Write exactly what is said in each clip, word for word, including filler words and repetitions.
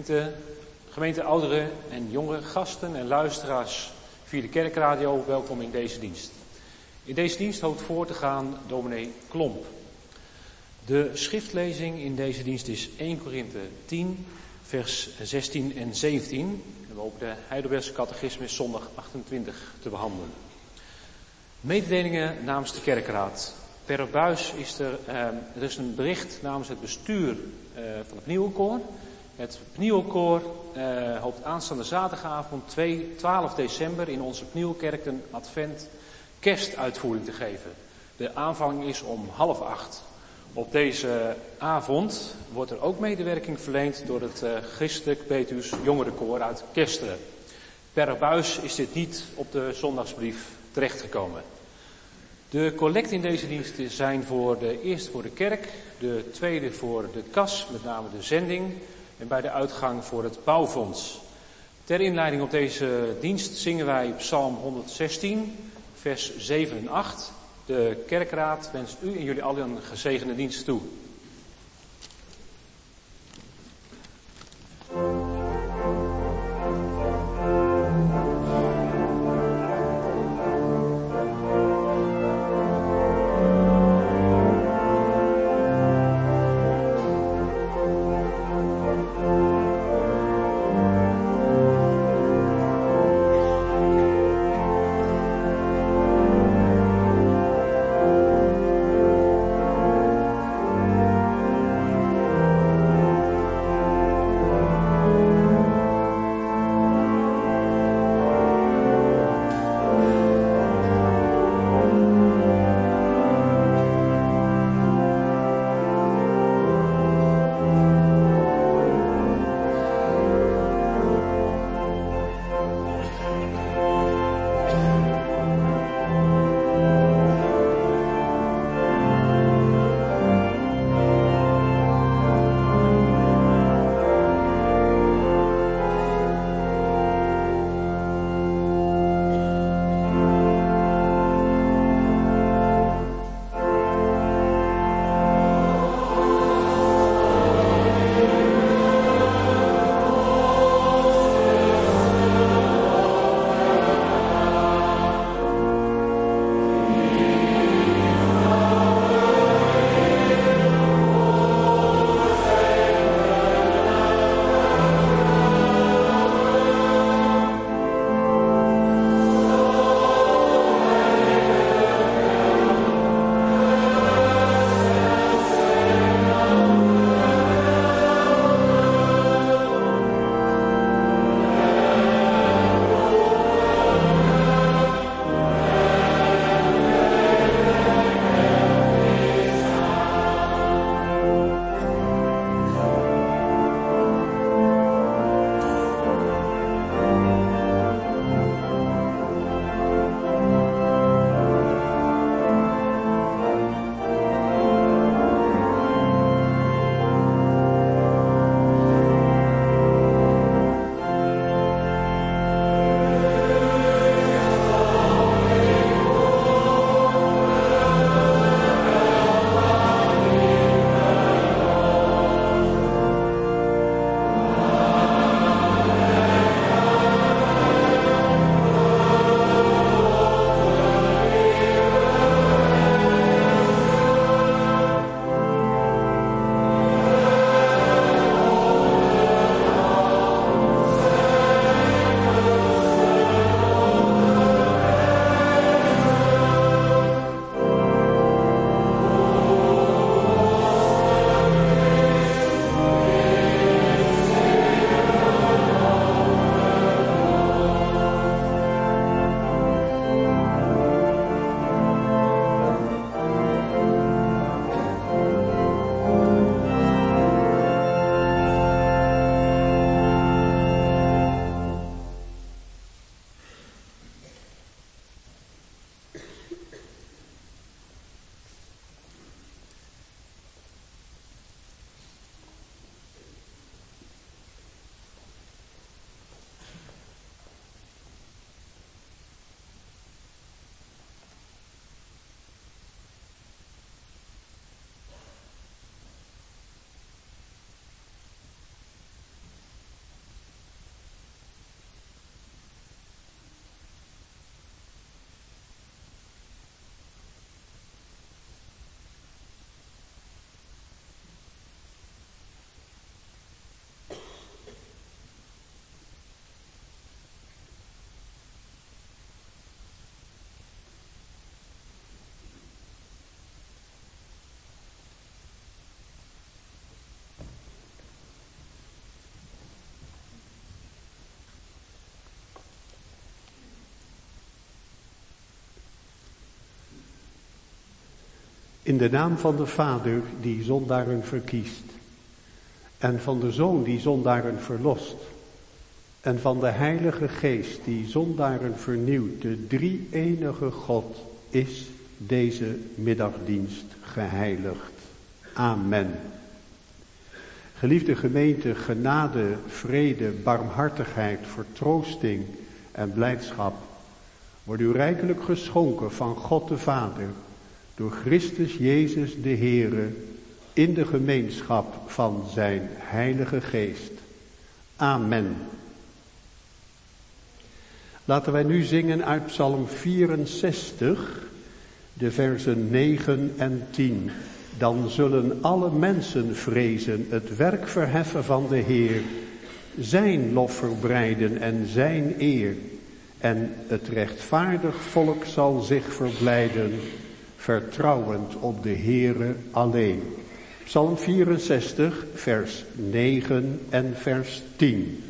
De gemeente ouderen en jonge gasten en luisteraars via de kerkradio, welkom in deze dienst. In deze dienst hoopt voor te gaan dominee Klomp. De schriftlezing in deze dienst is Eerste Korinthe tien, vers zestien en zeventien. En we hopen de Heidelbergse catechismus zondag achtentwintig te behandelen. Mededelingen namens de kerkraad. Per buis is er, eh, er is een bericht namens het bestuur eh, van het Pnieelkoor. Het Pnieelkoor eh, hoopt aanstaande zaterdagavond twaalf december in onze Pnielkerk een advent kerstuitvoering te geven. De aanvang is om half acht. Op deze avond wordt er ook medewerking verleend door het uh, Christelijk Betuws Jongerenkoor uit Kesteren. Per buis is dit niet op de zondagsbrief terechtgekomen. De collecten in deze dienst zijn voor de eerste voor de kerk, de tweede voor de kas, met name de zending, en bij de uitgang voor het bouwfonds. Ter inleiding op deze dienst zingen wij Psalm honderdzestien, vers zeven en acht. De kerkraad wenst u en jullie allen een gezegende dienst toe. Thank In de naam van de Vader die zondaren verkiest. En van de Zoon die zondaren verlost. En van de Heilige Geest die zondaren vernieuwt. De drie-enige God is deze middagdienst geheiligd. Amen. Geliefde gemeente, genade, vrede, barmhartigheid, vertroosting en blijdschap wordt u rijkelijk geschonken van God de Vader door Christus Jezus de Heere in de gemeenschap van zijn Heilige Geest. Amen. Laten wij nu zingen uit Psalm vierenzestig, de versen negen en tien. Dan zullen alle mensen vrezen, het werk verheffen van de Heer, zijn lof verbreiden en zijn eer. En het rechtvaardig volk zal zich verblijden, vertrouwend op de Heere alleen. Psalm vierenzestig, vers negen en vers tien.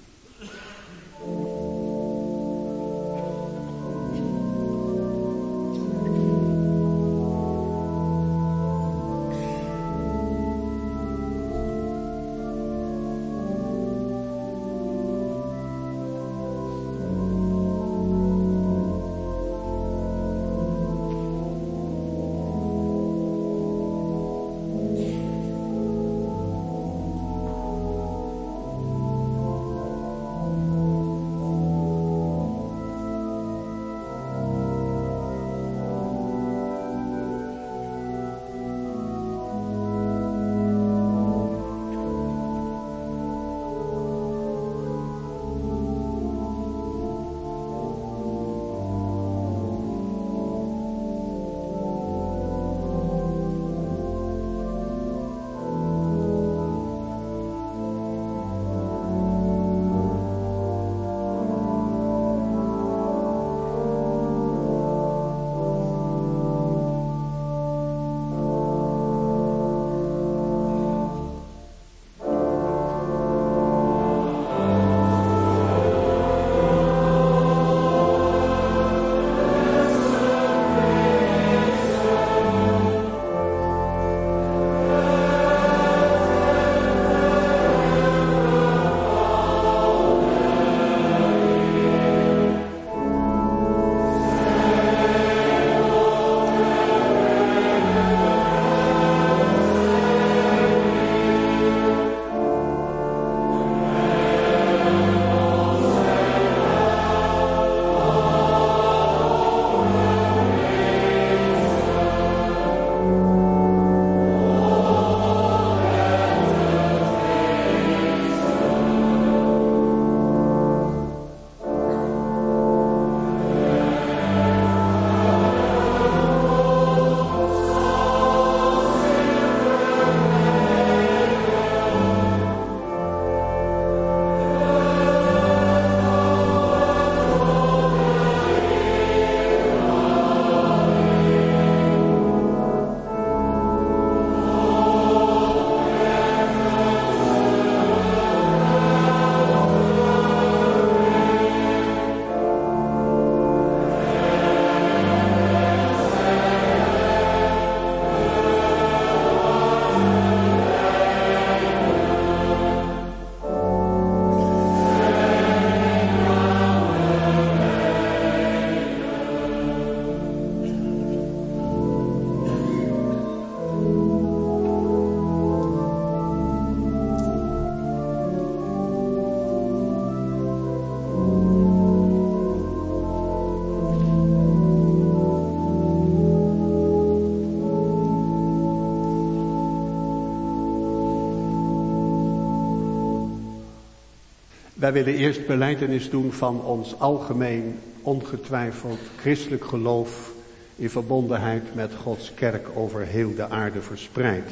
Wij willen eerst belijdenis doen van ons algemeen, ongetwijfeld christelijk geloof in verbondenheid met Gods kerk over heel de aarde verspreid.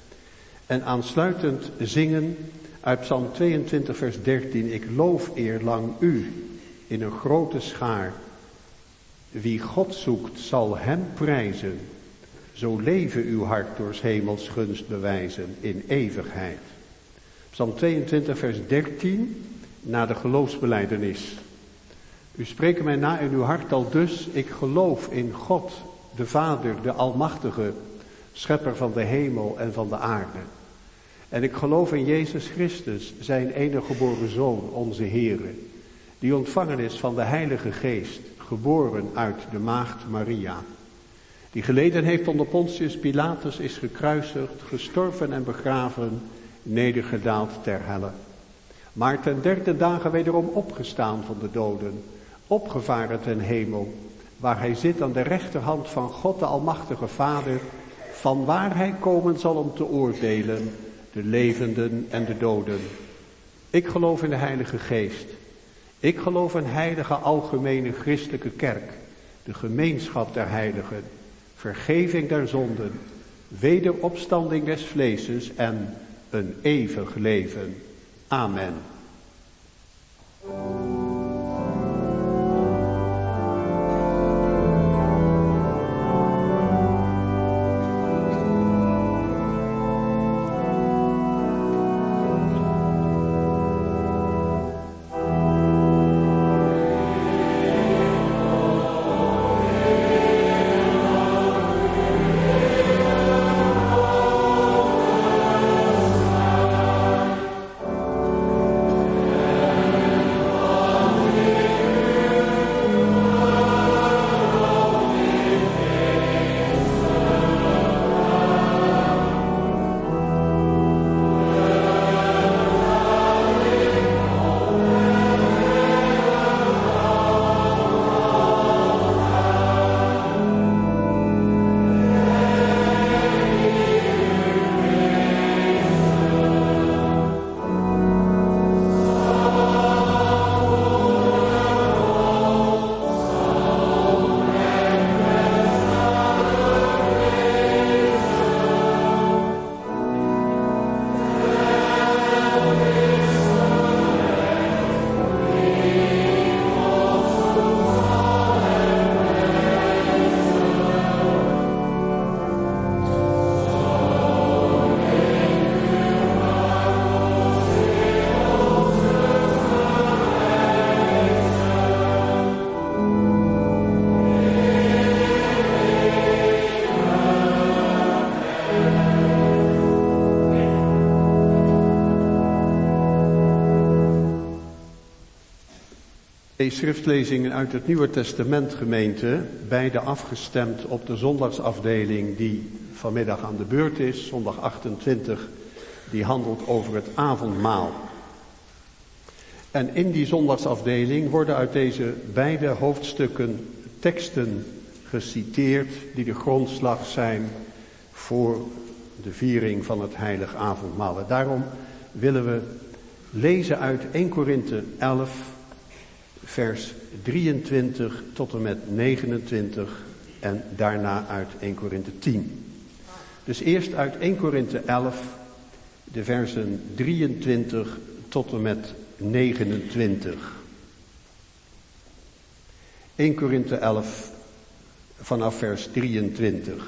En aansluitend zingen uit Psalm tweeëntwintig vers dertien. Ik loof eerlang u in een grote schaar. Wie God zoekt zal hem prijzen. Zo leven uw hart door 's hemels gunst bewijzen in eeuwigheid. Psalm tweeëntwintig vers dertien na de geloofsbelijdenis. U spreekt mij na in uw hart al dus, ik geloof in God, de Vader, de Almachtige, schepper van de hemel en van de aarde. En ik geloof in Jezus Christus, zijn enige geboren Zoon, onze Heere, die ontvangen is van de Heilige Geest, geboren uit de maagd Maria, die geleden heeft onder Pontius Pilatus, is gekruisigd, gestorven en begraven, nedergedaald ter helle. Maar ten derde dagen wederom opgestaan van de doden, opgevaren ten hemel, waar hij zit aan de rechterhand van God de Almachtige Vader, van waar hij komen zal om te oordelen, de levenden en de doden. Ik geloof in de Heilige Geest. Ik geloof in heilige algemene christelijke kerk, de gemeenschap der heiligen, vergeving der zonden, wederopstanding des vleeses en een eeuwig leven. Amen. Schriftlezingen uit het Nieuwe Testament, gemeente, beide afgestemd op de zondagsafdeling die vanmiddag aan de beurt is, zondag achtentwintig, die handelt over het avondmaal. En in die zondagsafdeling worden uit deze beide hoofdstukken teksten geciteerd die de grondslag zijn voor de viering van het heilig avondmaal. En daarom willen we lezen uit Eerste Korinthe elf, vers drieëntwintig tot en met negenentwintig en daarna uit Eerste Korinthe tien. Dus eerst uit Eerste Korinthe elf, de versen drieëntwintig tot en met negenentwintig. Eerste Korinthe elf, vanaf vers drieëntwintig.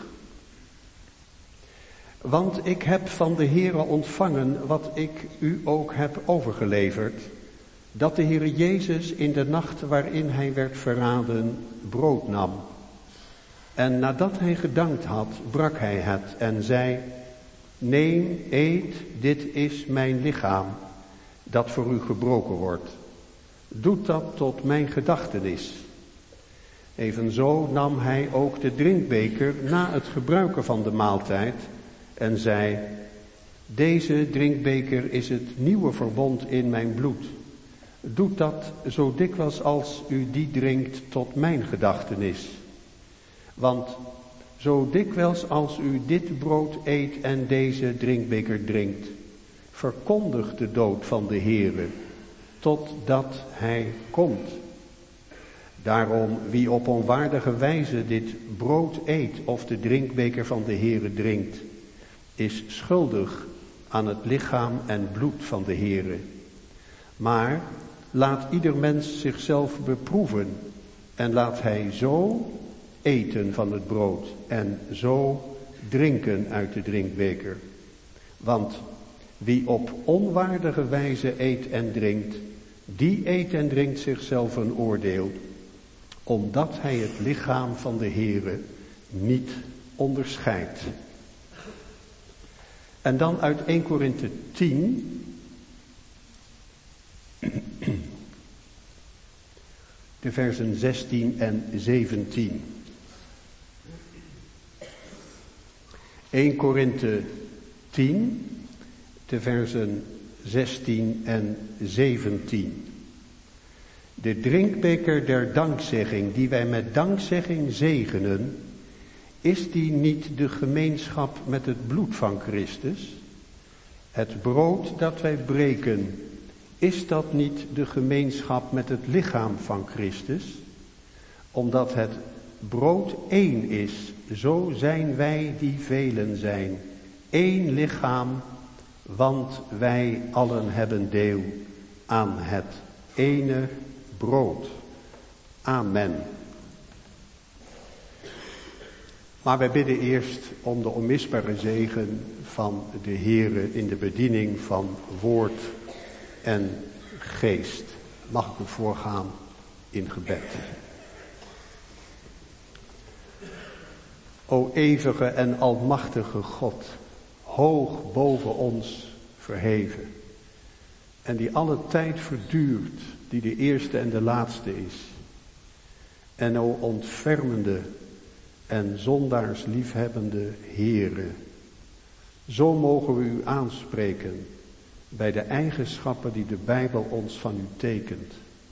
Want ik heb van de Heere ontvangen wat ik u ook heb overgeleverd, dat de Heere Jezus in de nacht waarin hij werd verraden brood nam. En nadat hij gedankt had, brak hij het en zei: Neem, eet, dit is mijn lichaam, dat voor u gebroken wordt. Doet dat tot mijn gedachtenis. Evenzo nam hij ook de drinkbeker na het gebruiken van de maaltijd en zei: Deze drinkbeker is het nieuwe verbond in mijn bloed. Doet dat zo dikwijls als u die drinkt tot mijn gedachtenis. Want zo dikwijls als u dit brood eet en deze drinkbeker drinkt, verkondigt de dood van de Heere, totdat hij komt. Daarom, wie op onwaardige wijze dit brood eet of de drinkbeker van de Heere drinkt, is schuldig aan het lichaam en bloed van de Heere. Maar laat ieder mens zichzelf beproeven en laat hij zo eten van het brood en zo drinken uit de drinkbeker. Want wie op onwaardige wijze eet en drinkt, die eet en drinkt zichzelf een oordeel, omdat hij het lichaam van de Heere niet onderscheidt. En dan uit Eerste Korinthe tien. De versen zestien en zeventien. Eerste Korinthe tien, de versen zestien en zeventien. De drinkbeker der dankzegging, die wij met dankzegging zegenen, is die niet de gemeenschap met het bloed van Christus? Het brood dat wij breken, is dat niet de gemeenschap met het lichaam van Christus? Omdat het brood één is, zo zijn wij die velen zijn. Eén lichaam, want wij allen hebben deel aan het ene brood. Amen. Maar wij bidden eerst om de onmisbare zegen van de Heere in de bediening van woord en geest. Mag ik u voorgaan in gebed. O eeuwige en almachtige God, hoog boven ons verheven, en die alle tijd verduurt, die de eerste en de laatste is. En o ontfermende en zondaars liefhebbende Heere, zo mogen we u aanspreken bij de eigenschappen die de Bijbel ons van u tekent.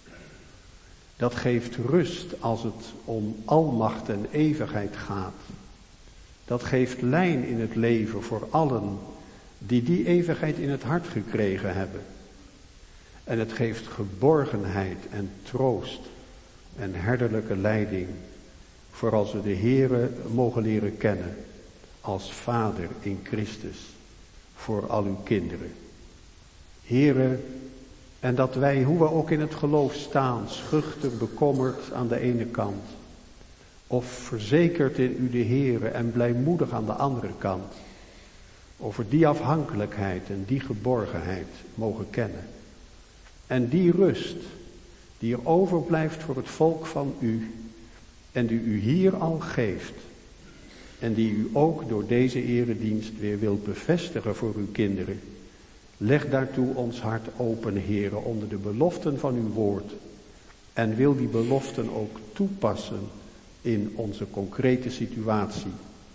Dat geeft rust als het om almacht en eeuwigheid gaat. Dat geeft lijn in het leven voor allen die die eeuwigheid in het hart gekregen hebben. En het geeft geborgenheid en troost en herderlijke leiding voor als we de Heere mogen leren kennen als Vader in Christus voor al uw kinderen. Heere, en dat wij, hoe we ook in het geloof staan, schuchter, bekommerd aan de ene kant, of verzekerd in u de Heere en blijmoedig aan de andere kant, over die afhankelijkheid en die geborgenheid mogen kennen. En die rust die er overblijft voor het volk van u en die u hier al geeft en die u ook door deze eredienst weer wilt bevestigen voor uw kinderen. Leg daartoe ons hart open, Heere, onder de beloften van uw woord en wil die beloften ook toepassen in onze concrete situatie.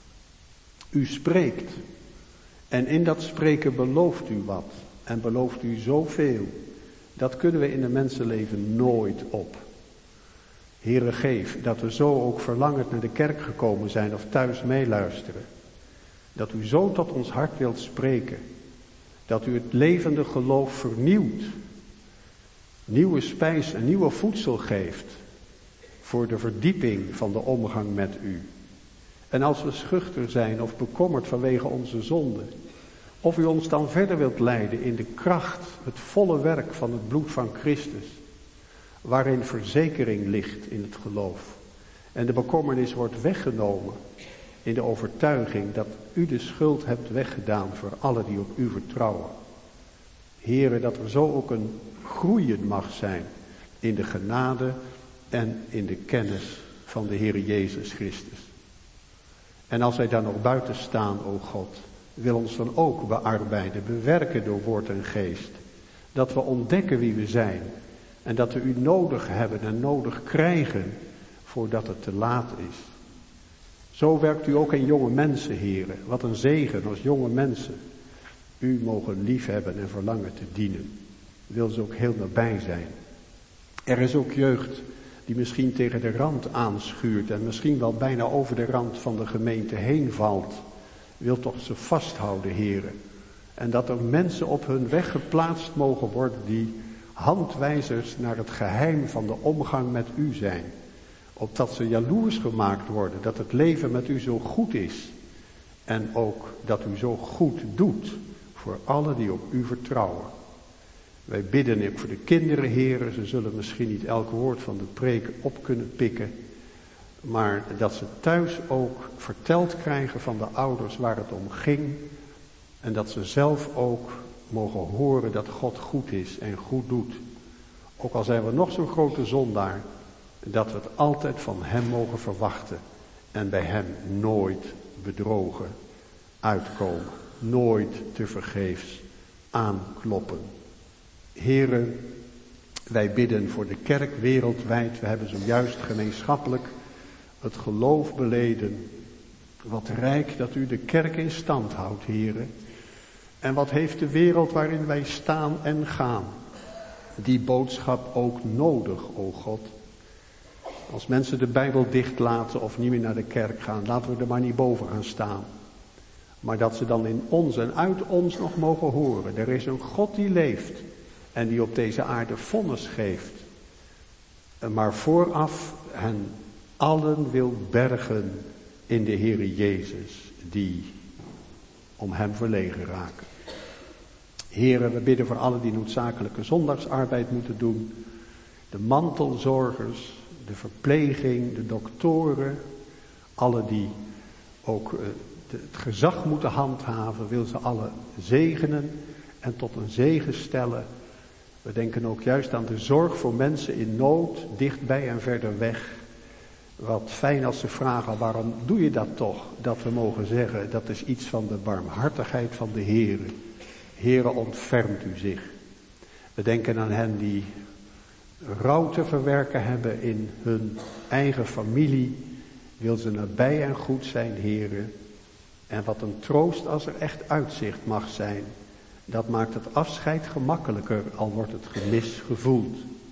U spreekt en in dat spreken belooft u wat en belooft u zoveel. Dat kunnen we in een mensenleven nooit op. Heere, geef dat we zo ook verlangend naar de kerk gekomen zijn of thuis meeluisteren. Dat u zo tot ons hart wilt spreken. Dat u het levende geloof vernieuwt. Nieuwe spijs en nieuwe voedsel geeft. Voor de verdieping van de omgang met u. En als we schuchter zijn of bekommerd vanwege onze zonde, of u ons dan verder wilt leiden in de kracht, het volle werk van het bloed van Christus, waarin verzekering ligt in het geloof. En de bekommernis wordt weggenomen in de overtuiging dat u de schuld hebt weggedaan voor allen die op u vertrouwen. Heere, dat er zo ook een groeien mag zijn in de genade en in de kennis van de Heere Jezus Christus. En als wij daar nog buiten staan, o God, wil ons dan ook bearbeiden, bewerken door woord en geest. Dat we ontdekken wie we zijn. En dat we u nodig hebben en nodig krijgen voordat het te laat is. Zo werkt u ook in jonge mensen, Heere. Wat een zegen als jonge mensen. U mogen liefhebben en verlangen te dienen. Wil ze ook heel nabij zijn. Er is ook jeugd die misschien tegen de rand aanschuurt en misschien wel bijna over de rand van de gemeente heen valt. Wil toch ze vasthouden, Heere. En dat er mensen op hun weg geplaatst mogen worden die handwijzers naar het geheim van de omgang met u zijn. Opdat ze jaloers gemaakt worden dat het leven met u zo goed is. En ook dat u zo goed doet voor allen die op u vertrouwen. Wij bidden ook voor de kinderen, Heere. Ze zullen misschien niet elk woord van de preek op kunnen pikken. Maar dat ze thuis ook verteld krijgen van de ouders waar het om ging. En dat ze zelf ook mogen horen dat God goed is en goed doet. Ook al zijn we nog zo'n grote zondaar, dat we het altijd van hem mogen verwachten. En bij hem nooit bedrogen uitkomen. nooit tevergeefs aankloppen. Heren, wij bidden voor de kerk wereldwijd. We hebben zojuist gemeenschappelijk het geloof beleden. Wat rijk dat u de kerk in stand houdt, heren. En wat heeft de wereld waarin wij staan en gaan die boodschap ook nodig, o God. Als mensen de Bijbel dichtlaten of niet meer naar de kerk gaan, laten we er maar niet boven gaan staan. Maar dat ze dan in ons en uit ons nog mogen horen. Er is een God die leeft en die op deze aarde vonnis geeft. Maar vooraf hen allen wil bergen in de Heere Jezus, die om hem verlegen raken. Heren, we bidden voor allen die noodzakelijke zondagsarbeid moeten doen. De mantelzorgers, de verpleging, de doktoren. Alle die ook uh, de, het gezag moeten handhaven, wil ze alle zegenen en tot een zegen stellen. We denken ook juist aan de zorg voor mensen in nood, dichtbij en verder weg. Wat fijn als ze vragen, waarom doe je dat toch? Dat we mogen zeggen, dat is iets van de barmhartigheid van de Heere. Heere, ontfermt u zich. We denken aan hen die rouw te verwerken hebben in hun eigen familie. Wil ze nabij en goed zijn, Heere. En wat een troost als er echt uitzicht mag zijn. Dat maakt het afscheid gemakkelijker, al wordt het gemis gevoeld.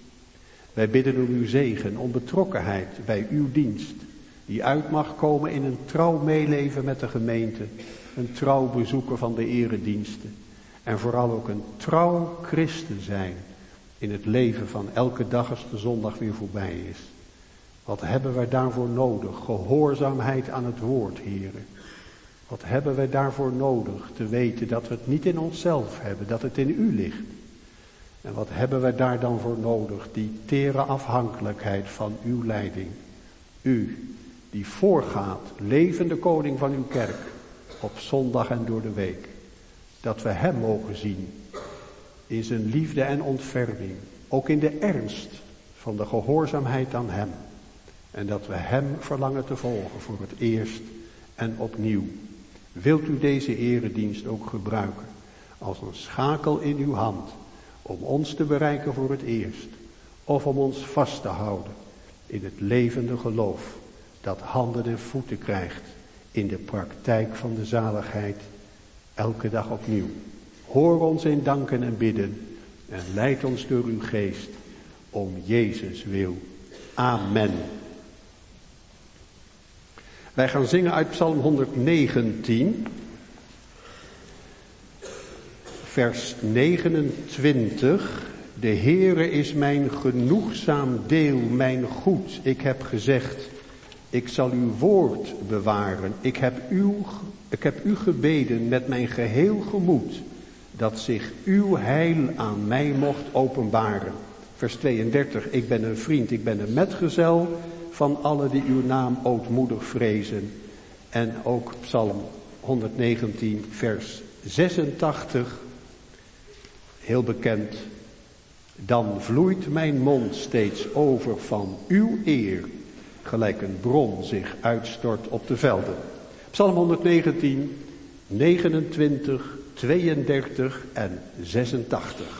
Wij bidden om uw zegen, om betrokkenheid bij uw dienst. Die uit mag komen in een trouw meeleven met de gemeente. Een trouw bezoeken van de erediensten. En vooral ook een trouw christen zijn in het leven van elke dag als de zondag weer voorbij is. Wat hebben wij daarvoor nodig? Gehoorzaamheid aan het woord, heren. Wat hebben wij daarvoor nodig? Te weten dat we het niet in onszelf hebben, dat het in u ligt. En wat hebben wij daar dan voor nodig? Die tere afhankelijkheid van uw leiding. U, die voorgaat, levende koning van uw kerk, op zondag en door de week. Dat we hem mogen zien in zijn liefde en ontferming. Ook in de ernst van de gehoorzaamheid aan hem. En dat we hem verlangen te volgen voor het eerst en opnieuw. Wilt u deze eredienst ook gebruiken als een schakel in uw hand. Om ons te bereiken voor het eerst. Of om ons vast te houden in het levende geloof. Dat handen en voeten krijgt in de praktijk van de zaligheid. Elke dag opnieuw. Hoor ons in danken en bidden. En leid ons door uw geest. Om Jezus wil. Amen. Wij gaan zingen uit Psalm honderdnegentien. Vers negenentwintig. De Heere is mijn genoegzaam deel, mijn goed. Ik heb gezegd, ik zal uw woord bewaren. Ik heb, uw, ik heb u gebeden met mijn geheel gemoed, dat zich uw heil aan mij mocht openbaren. Vers tweeëndertig. Ik ben een vriend, ik ben een metgezel van allen die uw naam ootmoedig vrezen. En ook Psalm honderdnegentien, vers zesentachtig. Heel bekend. Dan vloeit mijn mond steeds over van uw eer, gelijk een bron zich uitstort op de velden. Psalm honderdnegentien, negenentwintig, tweeëndertig en zesentachtig.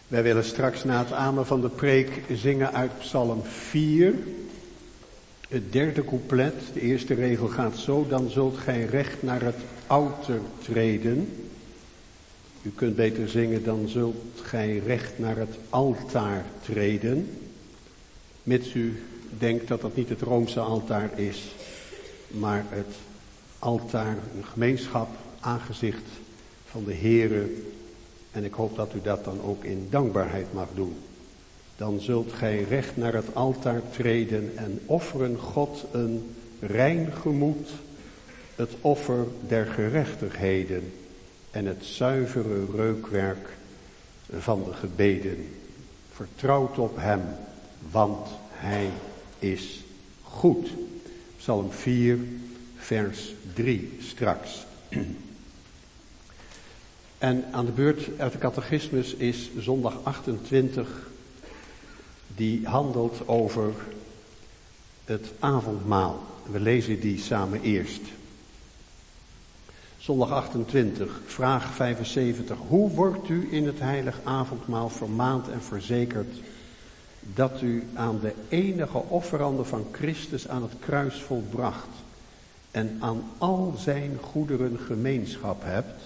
Wij willen straks na het amen van de preek zingen uit Psalm vier. Het derde couplet, de eerste regel gaat zo: dan zult gij recht naar het outer treden. U kunt beter zingen: dan zult gij recht naar het altaar treden. Mits u denkt dat dat niet het Roomse altaar is, maar het altaar, een gemeenschap, aangezicht van de Heere. En ik hoop dat u dat dan ook in dankbaarheid mag doen. Dan zult gij recht naar het altaar treden en offeren God een rein gemoed, het offer der gerechtigheden en het zuivere reukwerk van de gebeden. Vertrouwt op hem, want hij is goed. Psalm vier, vers drie straks. En aan de beurt uit de catechismus is zondag achtentwintig, die handelt over het avondmaal. We lezen die samen eerst. Zondag achtentwintig, vraag vijfenzeventig. Hoe wordt u in het heilig avondmaal vermaand en verzekerd dat u aan de enige offerande van Christus aan het kruis volbracht en aan al zijn goederen gemeenschap hebt,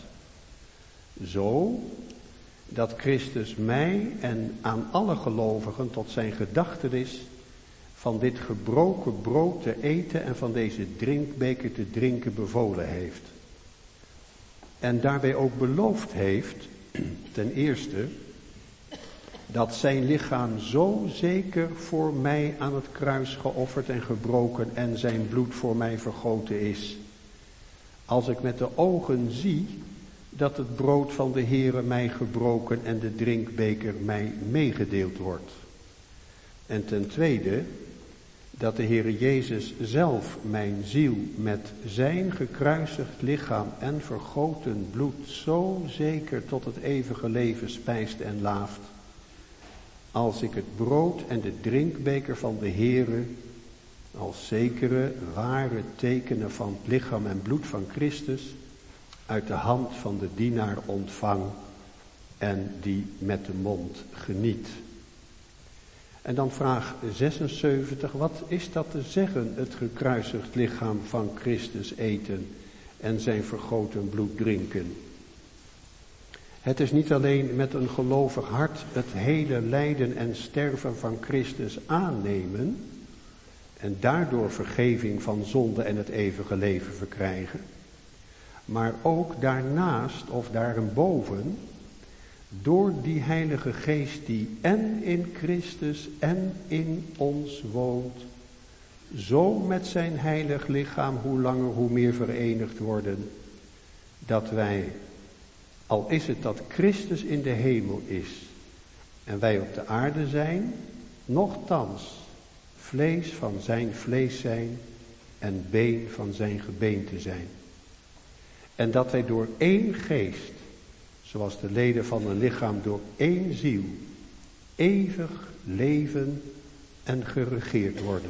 zo dat Christus mij en aan alle gelovigen tot zijn gedachtenis van dit gebroken brood te eten en van deze drinkbeker te drinken bevolen heeft. En daarbij ook beloofd heeft, ten eerste, dat zijn lichaam zo zeker voor mij aan het kruis geofferd en gebroken en zijn bloed voor mij vergoten is. Als ik met de ogen zie dat het brood van de Heere mij gebroken en de drinkbeker mij meegedeeld wordt. En ten tweede, dat de Heere Jezus zelf mijn ziel met zijn gekruisigd lichaam en vergoten bloed zo zeker tot het eeuwige leven spijst en laaft, als ik het brood en de drinkbeker van de Heere als zekere, ware tekenen van het lichaam en bloed van Christus uit de hand van de dienaar ontvang en die met de mond geniet. En dan vraag zesenzeventig, wat is dat te zeggen, het gekruisigd lichaam van Christus eten en zijn vergoten bloed drinken? Het is niet alleen met een gelovig hart het hele lijden en sterven van Christus aannemen en daardoor vergeving van zonde en het eeuwige leven verkrijgen, maar ook daarnaast of daarboven door die Heilige Geest die en in Christus en in ons woont, zo met zijn heilig lichaam hoe langer hoe meer verenigd worden, dat wij, al is het dat Christus in de hemel is en wij op de aarde zijn, nochtans vlees van zijn vlees zijn en been van zijn gebeente zijn. En dat wij door één geest, zoals de leden van een lichaam door één ziel, eeuwig leven en geregeerd worden.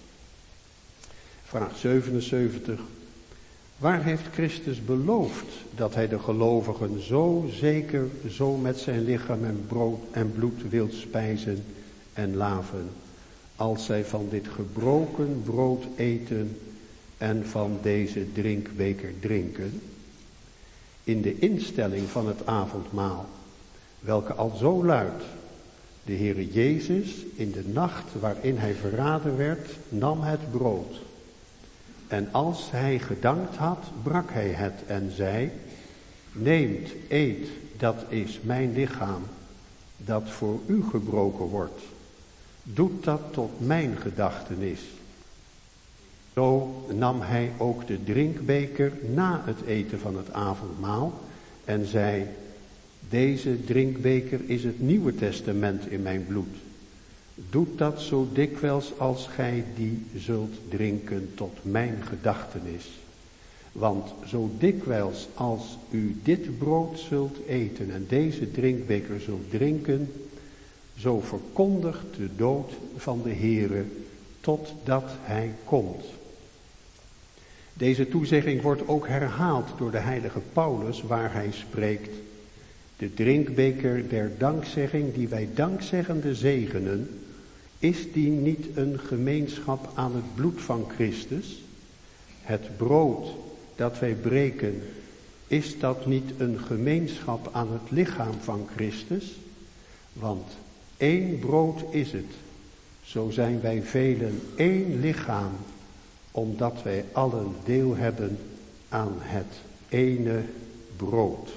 Vraag zevenenzeventig. Waar heeft Christus beloofd dat hij de gelovigen zo zeker, zo met zijn lichaam en brood en bloed wilt spijzen en laven, als zij van dit gebroken brood eten en van deze drinkbeker drinken? In de instelling van het avondmaal, welke al zo luidt: de Heere Jezus in de nacht waarin hij verraden werd, nam het brood. En als hij gedankt had, brak hij het en zei: neemt, eet, dat is mijn lichaam, dat voor u gebroken wordt. Doet dat tot mijn gedachtenis. Zo nam hij ook de drinkbeker na het eten van het avondmaal en zei: deze drinkbeker is het Nieuwe Testament in mijn bloed. Doet dat zo dikwijls als gij die zult drinken tot mijn gedachtenis. Want zo dikwijls als u dit brood zult eten en deze drinkbeker zult drinken, zo verkondigt de dood van de Heere totdat hij komt. Deze toezegging wordt ook herhaald door de heilige Paulus, waar hij spreekt: De drinkbeker der dankzegging die wij dankzeggende zegenen, is die niet een gemeenschap aan het bloed van Christus? Het brood dat wij breken, is dat niet een gemeenschap aan het lichaam van Christus? Want één brood is het, zo zijn wij velen één lichaam, omdat wij allen deel hebben aan het ene brood.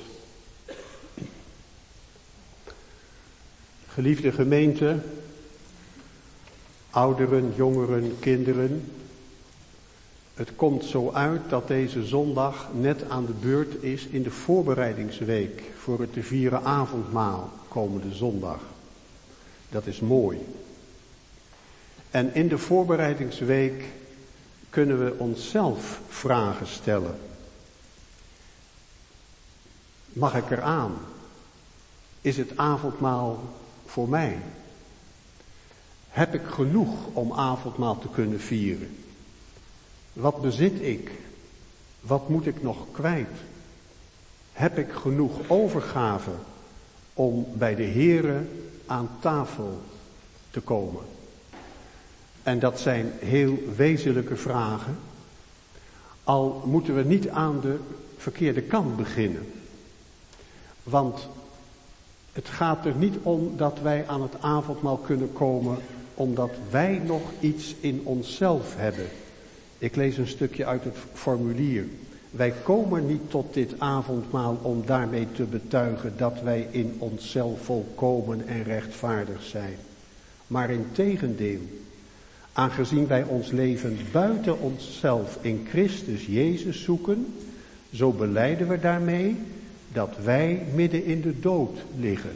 Geliefde gemeente, ouderen, jongeren, kinderen, het komt zo uit dat deze zondag net aan de beurt is in de voorbereidingsweek voor het te vieren avondmaal komende zondag. Dat is mooi. En in de voorbereidingsweek kunnen we onszelf vragen stellen. Mag ik eraan? Is het avondmaal voor mij? Heb ik genoeg om avondmaal te kunnen vieren? Wat bezit ik? Wat moet ik nog kwijt? Heb ik genoeg overgave om bij de Here aan tafel te komen? En dat zijn heel wezenlijke vragen. Al moeten we niet aan de verkeerde kant beginnen. Want het gaat er niet om dat wij aan het avondmaal kunnen komen omdat wij nog iets in onszelf hebben. Ik lees een stukje uit het formulier. Wij komen niet tot dit avondmaal om daarmee te betuigen dat wij in onszelf volkomen en rechtvaardig zijn. Maar integendeel, aangezien wij ons leven buiten onszelf in Christus Jezus zoeken, zo belijden we daarmee dat wij midden in de dood liggen.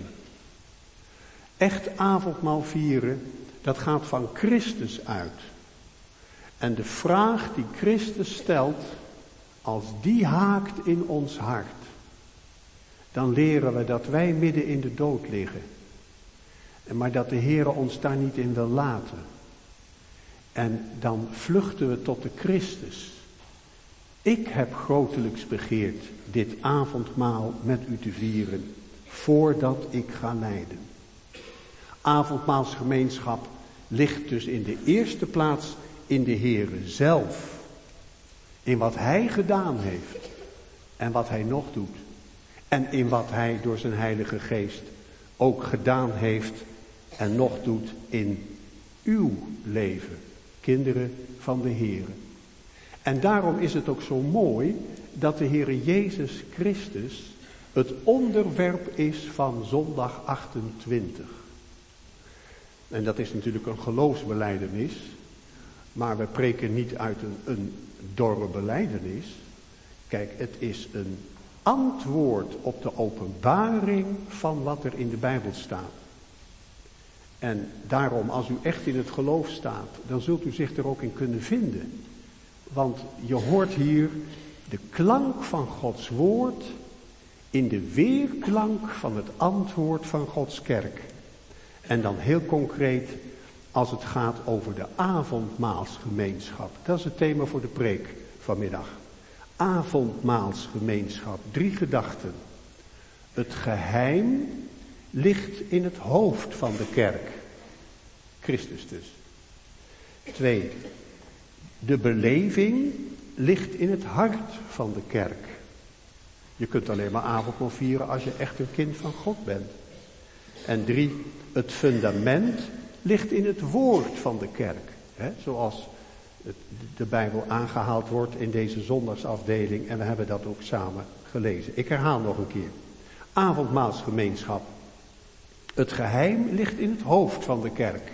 Echt avondmaal vieren, dat gaat van Christus uit. En de vraag die Christus stelt, als die haakt in ons hart, dan leren we dat wij midden in de dood liggen. Maar dat de Heere ons daar niet in wil laten. En dan vluchten we tot de Christus. Ik heb grotelijks begeerd dit avondmaal met u te vieren, voordat ik ga lijden. Avondmaalsgemeenschap ligt dus in de eerste plaats in de Heere zelf. In wat Hij gedaan heeft en wat Hij nog doet. En in wat Hij door zijn Heilige Geest ook gedaan heeft en nog doet in uw leven. Kinderen van de Heere. En daarom is het ook zo mooi dat de Heere Jezus Christus het onderwerp is van zondag achtentwintig. En dat is natuurlijk een geloofsbelijdenis, maar we preken niet uit een, een dorre belijdenis. Kijk, het is een antwoord op de openbaring van wat er in de Bijbel staat. En daarom, als u echt in het geloof staat, dan zult u zich er ook in kunnen vinden. Want je hoort hier de klank van Gods woord in de weerklank van het antwoord van Gods kerk. En dan heel concreet als het gaat over de avondmaalsgemeenschap. Dat is het thema voor de preek vanmiddag. Avondmaalsgemeenschap. Drie gedachten. Het geheim ligt in het hoofd van de kerk. Christus dus. Twee. De beleving ligt in het hart van de kerk. Je kunt alleen maar avondmaal vieren als je echt een kind van God bent. En drie. Het fundament ligt in het woord van de kerk. Hè? Zoals het, de Bijbel aangehaald wordt in deze zondagsafdeling. En we hebben dat ook samen gelezen. Ik herhaal nog een keer. Avondmaalsgemeenschap. Het geheim ligt in het hoofd van de kerk.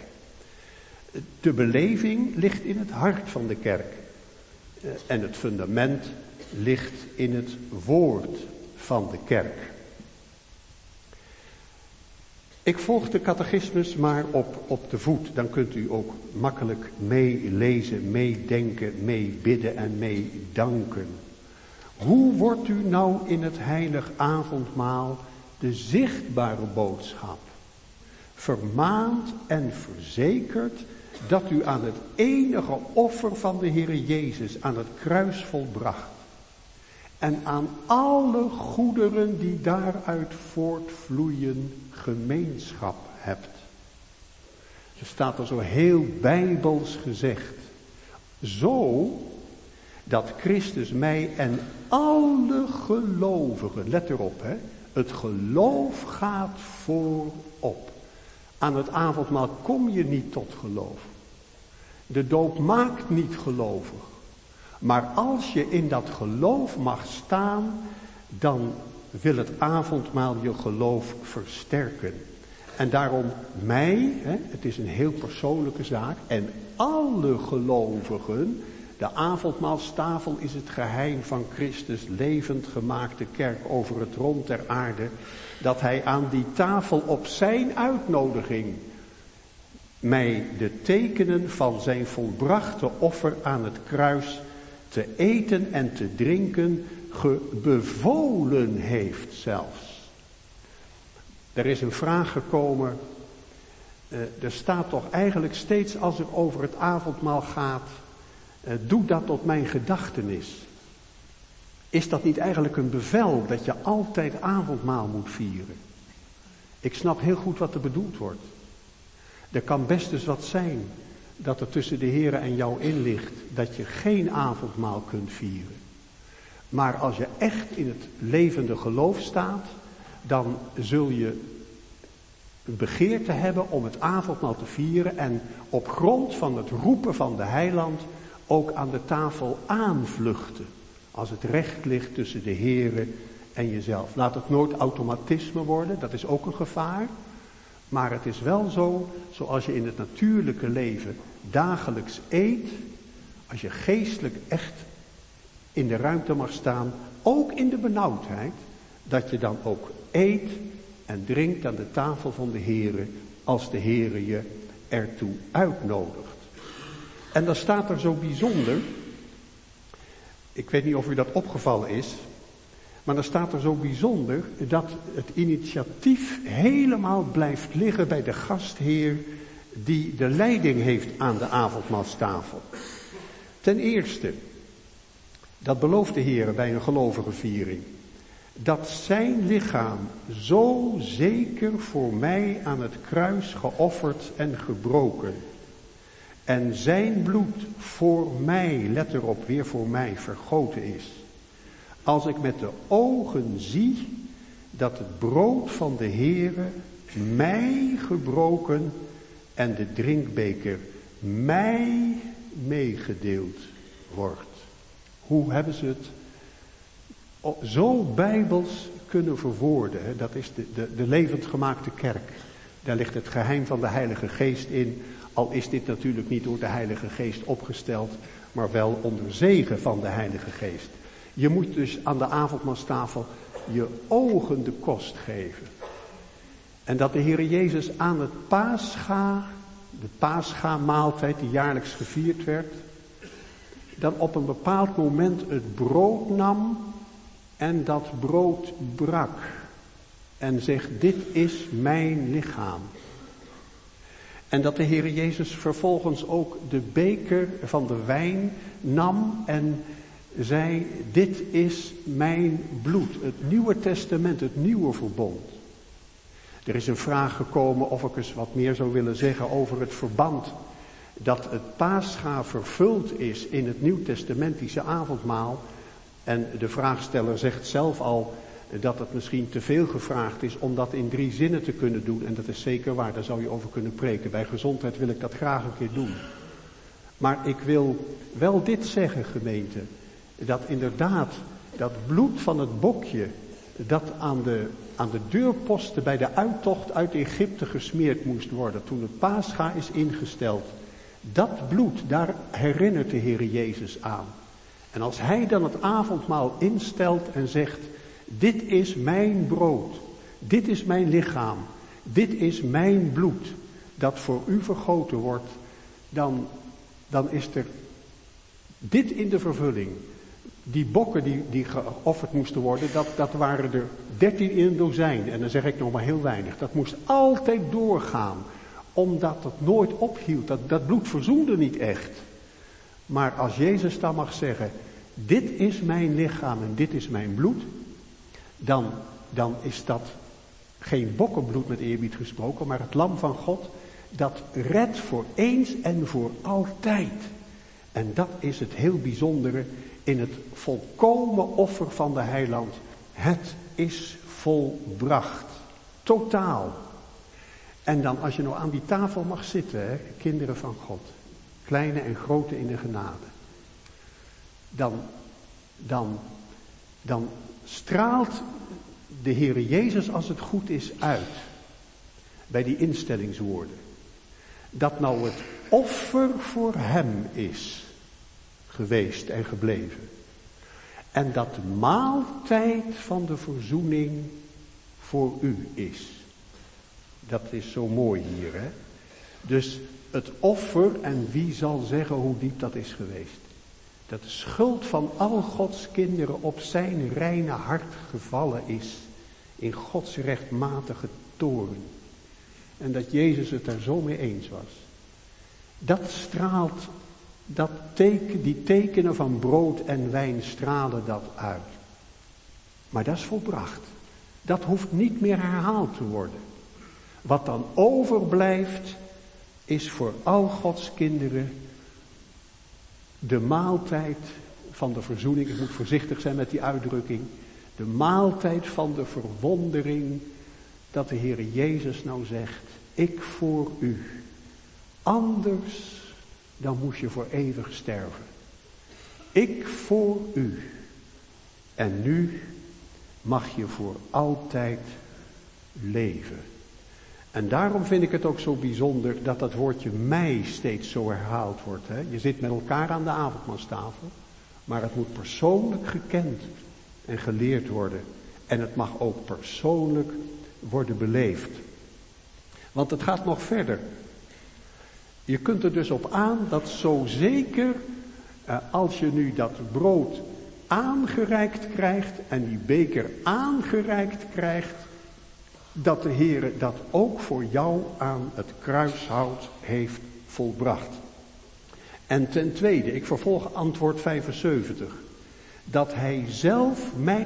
De beleving ligt in het hart van de kerk. En het fundament ligt in het woord van de kerk. Ik volg de catechismus maar op, op de voet. Dan kunt u ook makkelijk meelezen, meedenken, meebidden en meedanken. Hoe wordt u nou in het heilig avondmaal de zichtbare boodschap vermaand en verzekerd dat u aan het enige offer van de Heere Jezus aan het kruis volbracht en aan alle goederen die daaruit voortvloeien gemeenschap hebt. Er staat er zo heel bijbels gezegd. Zo dat Christus mij en alle gelovigen, let erop hè, het geloof gaat voorop. Aan het avondmaal kom je niet tot geloof. De doop maakt niet gelovig. Maar als je in dat geloof mag staan, dan wil het avondmaal je geloof versterken. En daarom mij, hè, het is een heel persoonlijke zaak, en alle gelovigen, de avondmaalstafel is het geheim van Christus levend gemaakte kerk over het rond der aarde, dat hij aan die tafel op zijn uitnodiging mij de tekenen van zijn volbrachte offer aan het kruis te eten en te drinken bevolen heeft zelfs. Er is een vraag gekomen, uh, er staat toch eigenlijk steeds als er over het avondmaal gaat, uh, doe dat tot mijn gedachtenis. Is dat niet eigenlijk een bevel dat je altijd avondmaal moet vieren? Ik snap heel goed wat er bedoeld wordt. Er kan best eens wat zijn dat er tussen de Heere en jou in ligt dat je geen avondmaal kunt vieren. Maar als je echt in het levende geloof staat, dan zul je een begeerte hebben om het avondmaal te vieren en op grond van het roepen van de heiland ook aan de tafel aanvluchten. Als het recht ligt tussen de Heere en jezelf. Laat het nooit automatisme worden, dat is ook een gevaar. Maar het is wel zo, zoals je in het natuurlijke leven dagelijks eet, als je geestelijk echt in de ruimte mag staan, ook in de benauwdheid, dat je dan ook eet en drinkt aan de tafel van de Heere, als de Heere je ertoe uitnodigt. En dan staat er zo bijzonder, ik weet niet of u dat opgevallen is, maar dan staat er zo bijzonder dat het initiatief helemaal blijft liggen bij de gastheer die de leiding heeft aan de avondmaalstafel. Ten eerste, dat belooft de Heer bij een gelovige viering, dat zijn lichaam zo zeker voor mij aan het kruis geofferd en gebroken en zijn bloed voor mij, let erop, weer voor mij vergoten is. Als ik met de ogen zie dat het brood van de Heere mij gebroken en de drinkbeker mij meegedeeld wordt. Hoe hebben ze het zo bijbels kunnen verwoorden? Hè? Dat is de, de, de levend gemaakte kerk. Daar ligt het geheim van de Heilige Geest in. Al is dit natuurlijk niet door de Heilige Geest opgesteld, maar wel onder zegen van de Heilige Geest. Je moet dus aan de avondmaalstafel je ogen de kost geven. En dat de Heer Jezus aan het Pascha, de Pascha-maaltijd die jaarlijks gevierd werd, dan op een bepaald moment het brood nam en dat brood brak. En zegt, dit is mijn lichaam. En dat de Heer Jezus vervolgens ook de beker van de wijn nam en zei, dit is mijn bloed, het Nieuwe Testament, het Nieuwe Verbond. Er is een vraag gekomen of ik eens wat meer zou willen zeggen over het verband dat het Pascha vervuld is in het Nieuwtestamentische avondmaal. En de vraagsteller zegt zelf al dat het misschien te veel gevraagd is om dat in drie zinnen te kunnen doen. En dat is zeker waar, daar zou je over kunnen preken. Bij gezondheid wil ik dat graag een keer doen. Maar ik wil wel dit zeggen, gemeente, dat inderdaad dat bloed van het bokje dat aan de, aan de deurposten bij de uittocht uit Egypte gesmeerd moest worden toen het Pascha is ingesteld. Dat bloed, daar herinnert de Heer Jezus aan. En als hij dan het avondmaal instelt en zegt, dit is mijn brood, dit is mijn lichaam, dit is mijn bloed, dat voor u vergoten wordt, dan, dan is er dit in de vervulling. Die bokken die, die geofferd moesten worden, dat, dat waren er dertien in een dozijn. En dan zeg ik nog maar heel weinig. Dat moest altijd doorgaan, omdat het nooit ophield. Dat, dat bloed verzoende niet echt. Maar als Jezus dan mag zeggen, dit is mijn lichaam en dit is mijn bloed, dan, dan is dat geen bokkenbloed met eerbied gesproken, maar het lam van God, dat redt voor eens en voor altijd. En dat is het heel bijzondere in het volkomen offer van de heiland. Het is volbracht. Totaal. En dan als je nou aan die tafel mag zitten, hè, kinderen van God, kleine en grote in de genade, dan, dan, dan straalt de Heere Jezus, als het goed is, uit bij die instellingswoorden. Dat nou het offer voor hem is geweest en gebleven. En dat de maaltijd van de verzoening voor u is. Dat is zo mooi hier, hè. Dus het offer, en wie zal zeggen hoe diep dat is geweest. Dat de schuld van al Gods kinderen op zijn reine hart gevallen is. In Gods rechtmatige toorn. En dat Jezus het daar zo mee eens was. Dat straalt, dat teken, die tekenen van brood en wijn stralen dat uit. Maar dat is volbracht. Dat hoeft niet meer herhaald te worden. Wat dan overblijft, is voor al Gods kinderen de maaltijd van de verzoening. Ik moet voorzichtig zijn met die uitdrukking. De maaltijd van de verwondering, dat de Heere Jezus nou zegt, ik voor u. Anders dan moest je voor eeuwig sterven. Ik voor u. En nu mag je voor altijd leven. En daarom vind ik het ook zo bijzonder dat dat woordje mij steeds zo herhaald wordt. Hè? Je zit met elkaar aan de avondmaalstafel, maar het moet persoonlijk gekend en geleerd worden. En het mag ook persoonlijk worden beleefd. Want het gaat nog verder. Je kunt er dus op aan dat zo zeker eh, als je nu dat brood aangereikt krijgt en die beker aangereikt krijgt, dat de Heere dat ook voor jou aan het kruishout heeft volbracht. En ten tweede, ik vervolg antwoord vijfenzeventig, dat hij zelf mij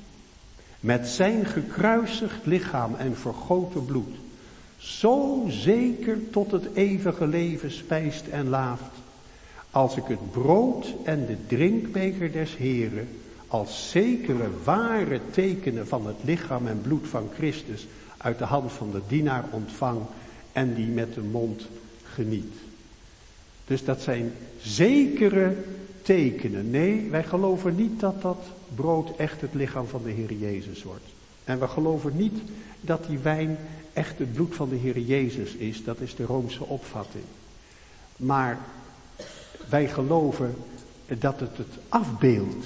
met zijn gekruisigd lichaam en vergoten bloed zo zeker tot het eeuwige leven spijst en laaft, als ik het brood en de drinkbeker des Heren als zekere ware tekenen van het lichaam en bloed van Christus uit de hand van de dienaar ontvang en die met de mond geniet. Dus dat zijn zekere tekenen. Nee, wij geloven niet dat dat brood echt het lichaam van de Heer Jezus wordt. En we geloven niet dat die wijn echt het bloed van de Heer Jezus is. Dat is de Roomse opvatting. Maar wij geloven dat het het afbeeldt.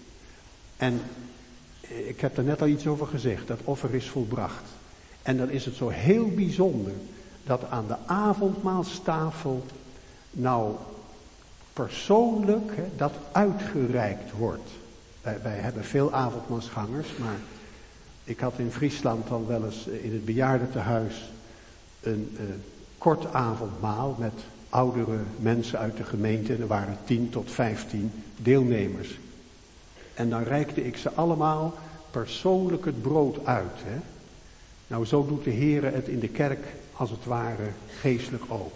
En ik heb er net al iets over gezegd. Dat offer is volbracht. En dan is het zo heel bijzonder dat aan de avondmaalstafel nou persoonlijk hè, dat uitgereikt wordt. Wij, wij hebben veel avondmaalsgangers, maar ik had in Friesland dan wel eens in het bejaardentehuis een uh, kort avondmaal met oudere mensen uit de gemeente. En er waren tien tot vijftien deelnemers. En dan reikte ik ze allemaal persoonlijk het brood uit. Hè. Nou, zo doet de Heere het in de kerk als het ware geestelijk ook.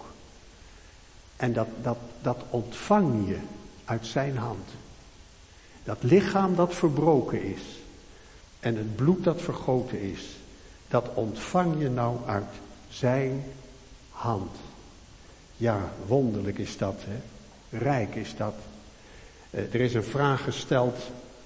En dat, dat, dat ontvang je uit zijn hand. Dat lichaam dat verbroken is en het bloed dat vergoten is, dat ontvang je nou uit zijn hand. Ja, wonderlijk is dat, hè? Rijk is dat. Uh, er is een vraag gesteld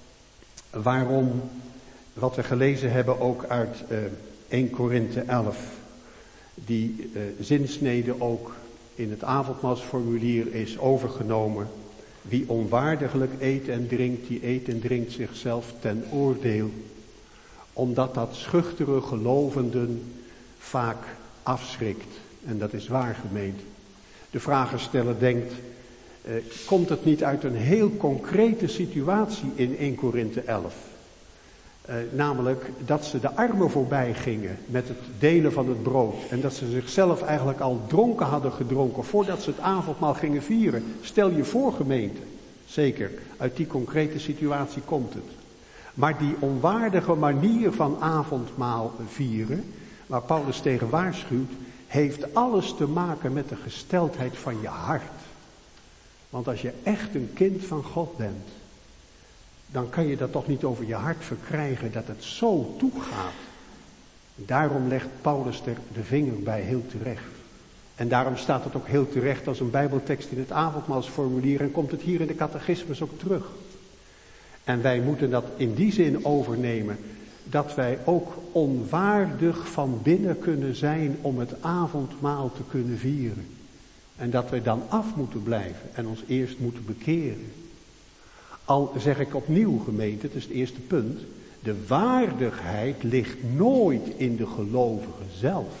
waarom, wat we gelezen hebben ook uit uh, eerste Korinthe elf, die uh, zinsnede ook in het avondmaalsformulier is overgenomen. Wie onwaardiglijk eet en drinkt, die eet en drinkt zichzelf ten oordeel. Omdat dat schuchtere gelovenden vaak afschrikt. En dat is waar, gemeente. De vragensteller denkt, eh, komt het niet uit een heel concrete situatie in eerste Korinthe elf? Eh, namelijk dat ze de armen voorbij gingen met het delen van het brood. En dat ze zichzelf eigenlijk al dronken hadden gedronken voordat ze het avondmaal gingen vieren. Stel je voor, gemeente. Zeker, uit die concrete situatie komt het. Maar die onwaardige manier van avondmaal vieren, waar Paulus tegen waarschuwt, heeft alles te maken met de gesteldheid van je hart. Want als je echt een kind van God bent, dan kan je dat toch niet over je hart verkrijgen dat het zo toegaat. Daarom legt Paulus er de vinger bij, heel terecht. En daarom staat het ook heel terecht als een bijbeltekst in het avondmaalsformulier en komt het hier in de catechismus ook terug. En wij moeten dat in die zin overnemen, dat wij ook onwaardig van binnen kunnen zijn om het avondmaal te kunnen vieren. En dat wij dan af moeten blijven en ons eerst moeten bekeren. Al zeg ik opnieuw, gemeente, het is het eerste punt, de waardigheid ligt nooit in de gelovige zelf.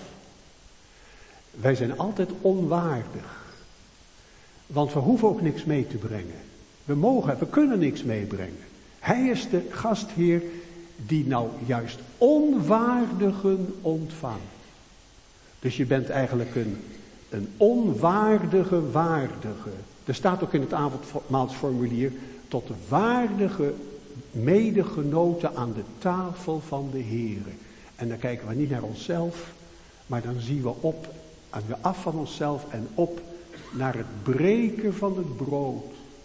Wij zijn altijd onwaardig. Want we hoeven ook niks mee te brengen. We mogen, we kunnen niks meebrengen. Hij is de gastheer die nou juist onwaardigen ontvangt. Dus je bent eigenlijk een, een onwaardige waardige. Er staat ook in het avondmaalsformulier, tot de waardige medegenoten aan de tafel van de Here. En dan kijken we niet naar onszelf, maar dan zien we op, en we af van onszelf en op naar het breken van het brood.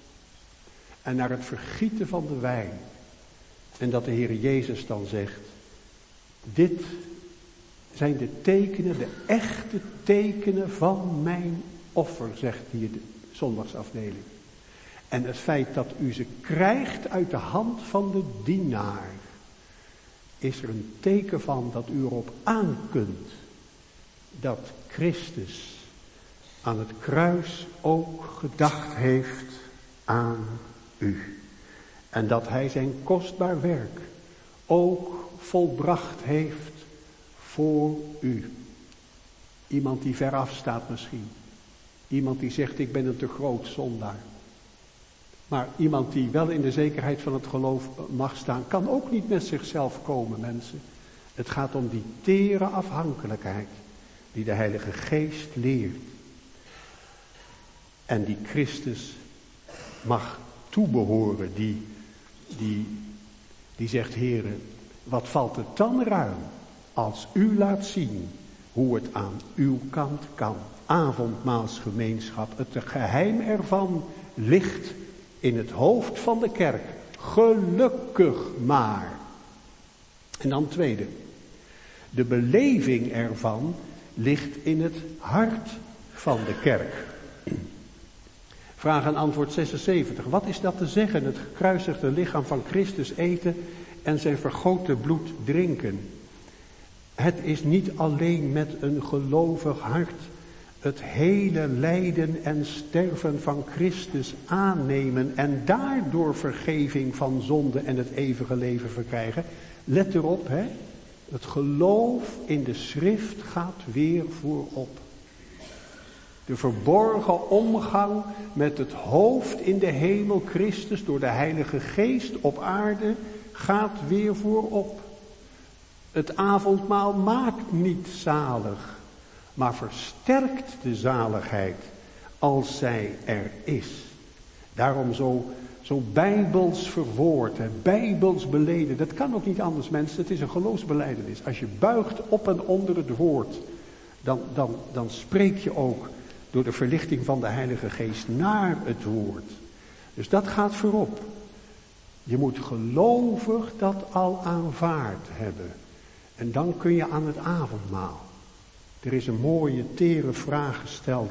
En naar het vergieten van de wijn. En dat de Heer Jezus dan zegt, dit zijn de tekenen, de echte tekenen van mijn offer, zegt hier de zondagsafdeling. En het feit dat u ze krijgt uit de hand van de dienaar, is er een teken van dat u erop aan kunt dat Christus aan het kruis ook gedacht heeft aan u. En dat hij zijn kostbaar werk ook volbracht heeft voor u. Iemand die veraf staat misschien. Iemand die zegt, ik ben een te groot zondaar. Maar iemand die wel in de zekerheid van het geloof mag staan, kan ook niet met zichzelf komen, mensen. Het gaat om die tere afhankelijkheid die de Heilige Geest leert. En die Christus mag toebehoren, die, die, die zegt, Heere, wat valt het dan ruim als u laat zien hoe het aan uw kant kan. Avondmaalsgemeenschap, het geheim ervan ligt in het hoofd van de kerk. Gelukkig maar. En dan tweede, de beleving ervan ligt in het hart van de kerk. Vraag en antwoord zesenzeventig. Wat is dat te zeggen, het gekruisigde lichaam van Christus eten en zijn vergoten bloed drinken? Het is niet alleen met een gelovig hart het hele lijden en sterven van Christus aannemen en daardoor vergeving van zonde en het eeuwige leven verkrijgen. Let erop, hè. Het geloof in de schrift gaat weer voorop. De verborgen omgang met het hoofd in de hemel, Christus, door de Heilige Geest op aarde, gaat weer voorop. Het avondmaal maakt niet zalig, maar versterkt de zaligheid als zij er is. Daarom zo, zo bijbels verwoord, hè, bijbels beleden. Dat kan ook niet anders, mensen. Het is een geloofsbelijdenis. Als je buigt op en onder het woord, dan, dan, dan spreek je ook door de verlichting van de Heilige Geest naar het woord. Dus dat gaat voorop. Je moet gelovig dat al aanvaard hebben. En dan kun je aan het avondmaal. Er is een mooie, tere vraag gesteld.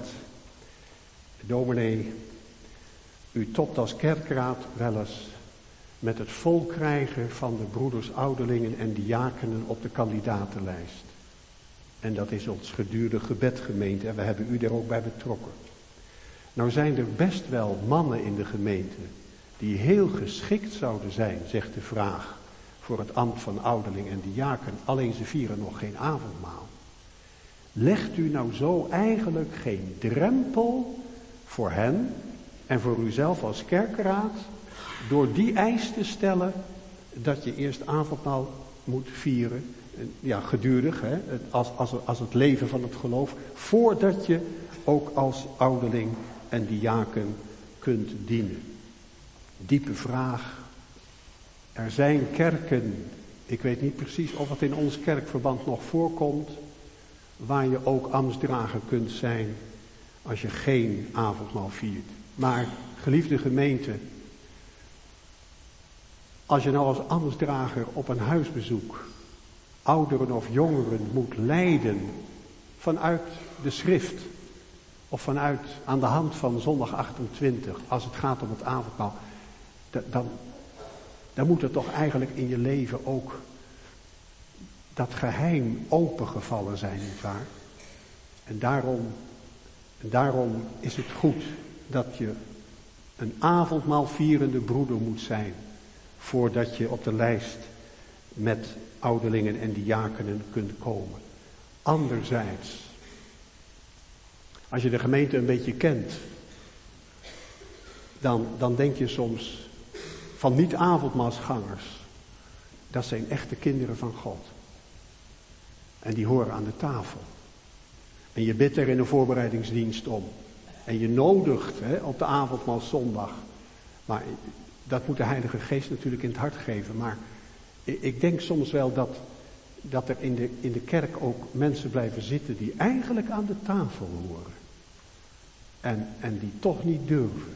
Dominee, u topt als kerkraad wel eens met het volkrijgen van de broeders, ouderlingen en diakenen op de kandidatenlijst. En dat is ons gedurig gebed, gemeente, en we hebben u er ook bij betrokken. Nou zijn er best wel mannen in de gemeente die heel geschikt zouden zijn, zegt de vraag, voor het ambt van ouderling en diaken, alleen ze vieren nog geen avondmaal. Legt u nou zo eigenlijk geen drempel voor hen en voor uzelf als kerkraad, door die eis te stellen dat je eerst avondmaal moet vieren, ja, gedurig, hè, als, als, als het leven van het geloof, voordat je ook als ouderling en diaken kunt dienen. diepe vraag. Er zijn kerken, ik weet niet precies of het in ons kerkverband nog voorkomt, waar je ook ambtsdrager kunt zijn als je geen avondmaal viert. Maar, geliefde gemeente, als je nou als ambtsdrager op een huisbezoek ouderen of jongeren moet leiden vanuit de schrift of vanuit aan de hand van zondag achtentwintig, als het gaat om het avondmaal, dan, dan moet er toch eigenlijk in je leven ook dat geheim opengevallen zijn, nietwaar? En daarom, en daarom is het goed dat je een avondmaal vierende broeder moet zijn, voordat je op de lijst met ouderlingen en diakenen kunt komen. Anderzijds, als je de gemeente een beetje kent, dan, dan denk je soms van niet-avondmaalsgangers, dat zijn echte kinderen van God. En die horen aan de tafel. En je bidt er in een voorbereidingsdienst om. En je nodigt hè, op de avondmaalszondag. Maar dat moet de Heilige Geest natuurlijk in het hart geven. Maar ik denk soms wel dat, dat er in de, in de kerk ook mensen blijven zitten die eigenlijk aan de tafel horen. En, en die toch niet durven.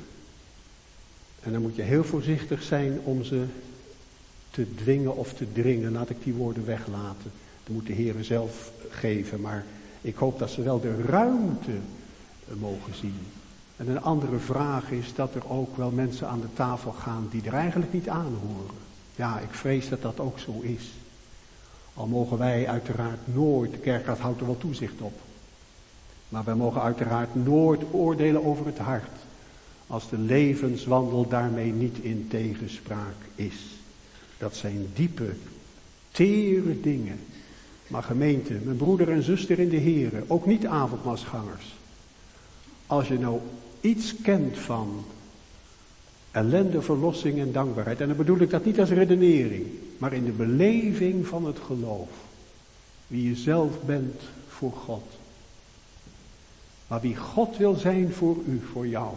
En dan moet je heel voorzichtig zijn om ze te dwingen of te dringen. Laat ik die woorden weglaten. Dat moet de Heer zelf geven. Maar ik hoop dat ze wel de ruimte mogen zien. En een andere vraag is dat er ook wel mensen aan de tafel gaan die er eigenlijk niet aan horen. Ja, ik vrees dat dat ook zo is. Al mogen wij uiteraard nooit, de kerkraad houdt er wel toezicht op. Maar wij mogen uiteraard nooit oordelen over het hart. Als de levenswandel daarmee niet in tegenspraak is. Dat zijn diepe, tere dingen. Maar gemeente, mijn broeder en zuster in de Here, ook niet avondmaalsgangers. Als je nou iets kent van ellende, verlossing en dankbaarheid. En dan bedoel ik dat niet als redenering, maar in de beleving van het geloof. Wie je zelf bent voor God. Maar wie God wil zijn voor u, voor jou.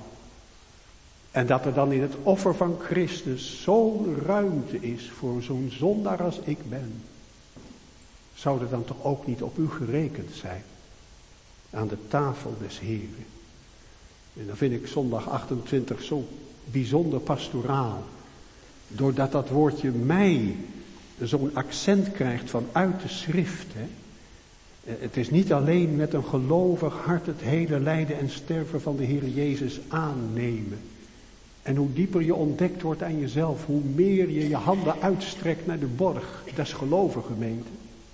En dat er dan in het offer van Christus zo'n ruimte is voor zo'n zondaar als ik ben. Zou er dan toch ook niet op u gerekend zijn? Aan de tafel des Heren. En dan vind ik zondag achtentwintig zo bijzonder pastoraal. Doordat dat woordje mij zo'n accent krijgt vanuit de schrift. Hè. Het is niet alleen met een gelovig hart het hele lijden en sterven van de Heer Jezus aannemen. En hoe dieper je ontdekt wordt aan jezelf, hoe meer je je handen uitstrekt naar de borg. Dat is geloven, gemeente.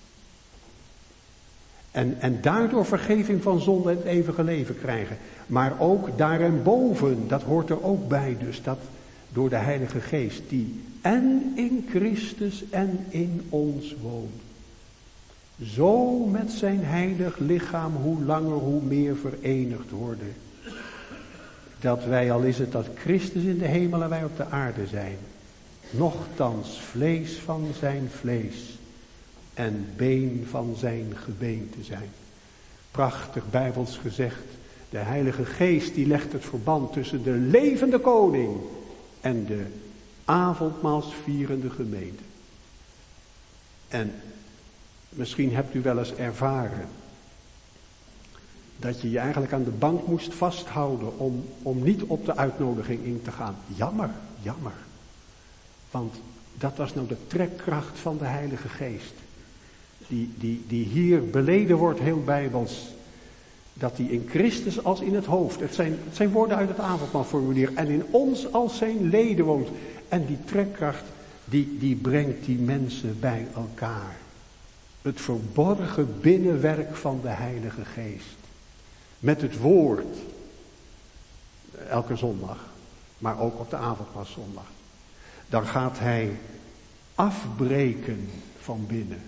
En, en daardoor vergeving van zonde en het eeuwige leven krijgen. Maar ook daarboven, dat hoort er ook bij dus, dat door de Heilige Geest, die en in Christus en in ons woont. Zo met zijn heilig lichaam hoe langer hoe meer verenigd worden. Dat wij, al is het dat Christus in de hemel en wij op de aarde zijn, nochtans vlees van zijn vlees en been van zijn gebeente zijn. Prachtig bijbels gezegd. De Heilige Geest die legt het verband tussen de levende koning en de avondmaalsvierende gemeente. En misschien hebt u wel eens ervaren dat je je eigenlijk aan de bank moest vasthouden om, om niet op de uitnodiging in te gaan. Jammer, jammer. Want dat was nou de trekkracht van de Heilige Geest. Die, die, die hier beleden wordt heel bijbels. Dat die in Christus als in het hoofd. Het zijn, het zijn woorden uit het avondmaalformulier. En in ons als zijn leden woont. En die trekkracht die, die brengt die mensen bij elkaar. Het verborgen binnenwerk van de Heilige Geest. Met het woord. Elke zondag. Maar ook op de avondmaalszondag. Dan gaat hij afbreken van binnen.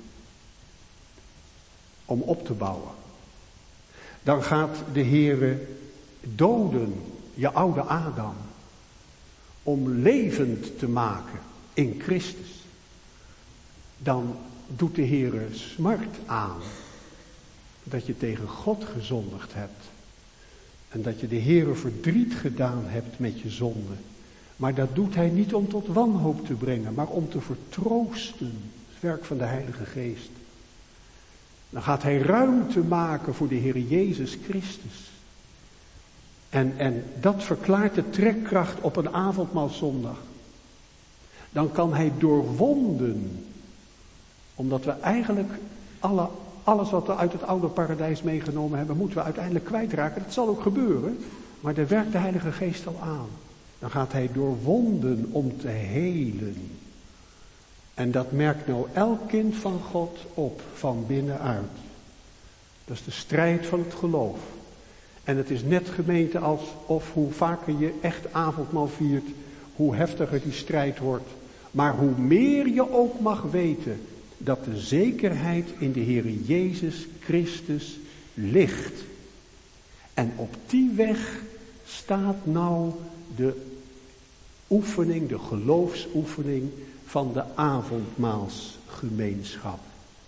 Om op te bouwen. Dan gaat de Heere doden, je oude Adam. Om levend te maken in Christus. Dan doet de Heere smart aan. Dat je tegen God gezondigd hebt. En dat je de Heere verdriet gedaan hebt met je zonde. Maar dat doet hij niet om tot wanhoop te brengen, maar om te vertroosten. Het werk van de Heilige Geest. Dan gaat hij ruimte maken voor de Heer Jezus Christus. En, en dat verklaart de trekkracht op een avondmaalzondag. Dan kan hij doorwonden. Omdat we eigenlijk alle, alles wat we uit het oude paradijs meegenomen hebben, moeten we uiteindelijk kwijtraken. Dat zal ook gebeuren. Maar daar werkt de Heilige Geest al aan. Dan gaat hij doorwonden om te helen. En dat merkt nou elk kind van God op, van binnenuit. Dat is de strijd van het geloof. En het is net gemeente alsof hoe vaker je echt avondmaal viert, hoe heftiger die strijd wordt. Maar hoe meer je ook mag weten dat de zekerheid in de Heer Jezus Christus ligt. En op die weg staat nou de oefening, de geloofsoefening van de avondmaalsgemeenschap.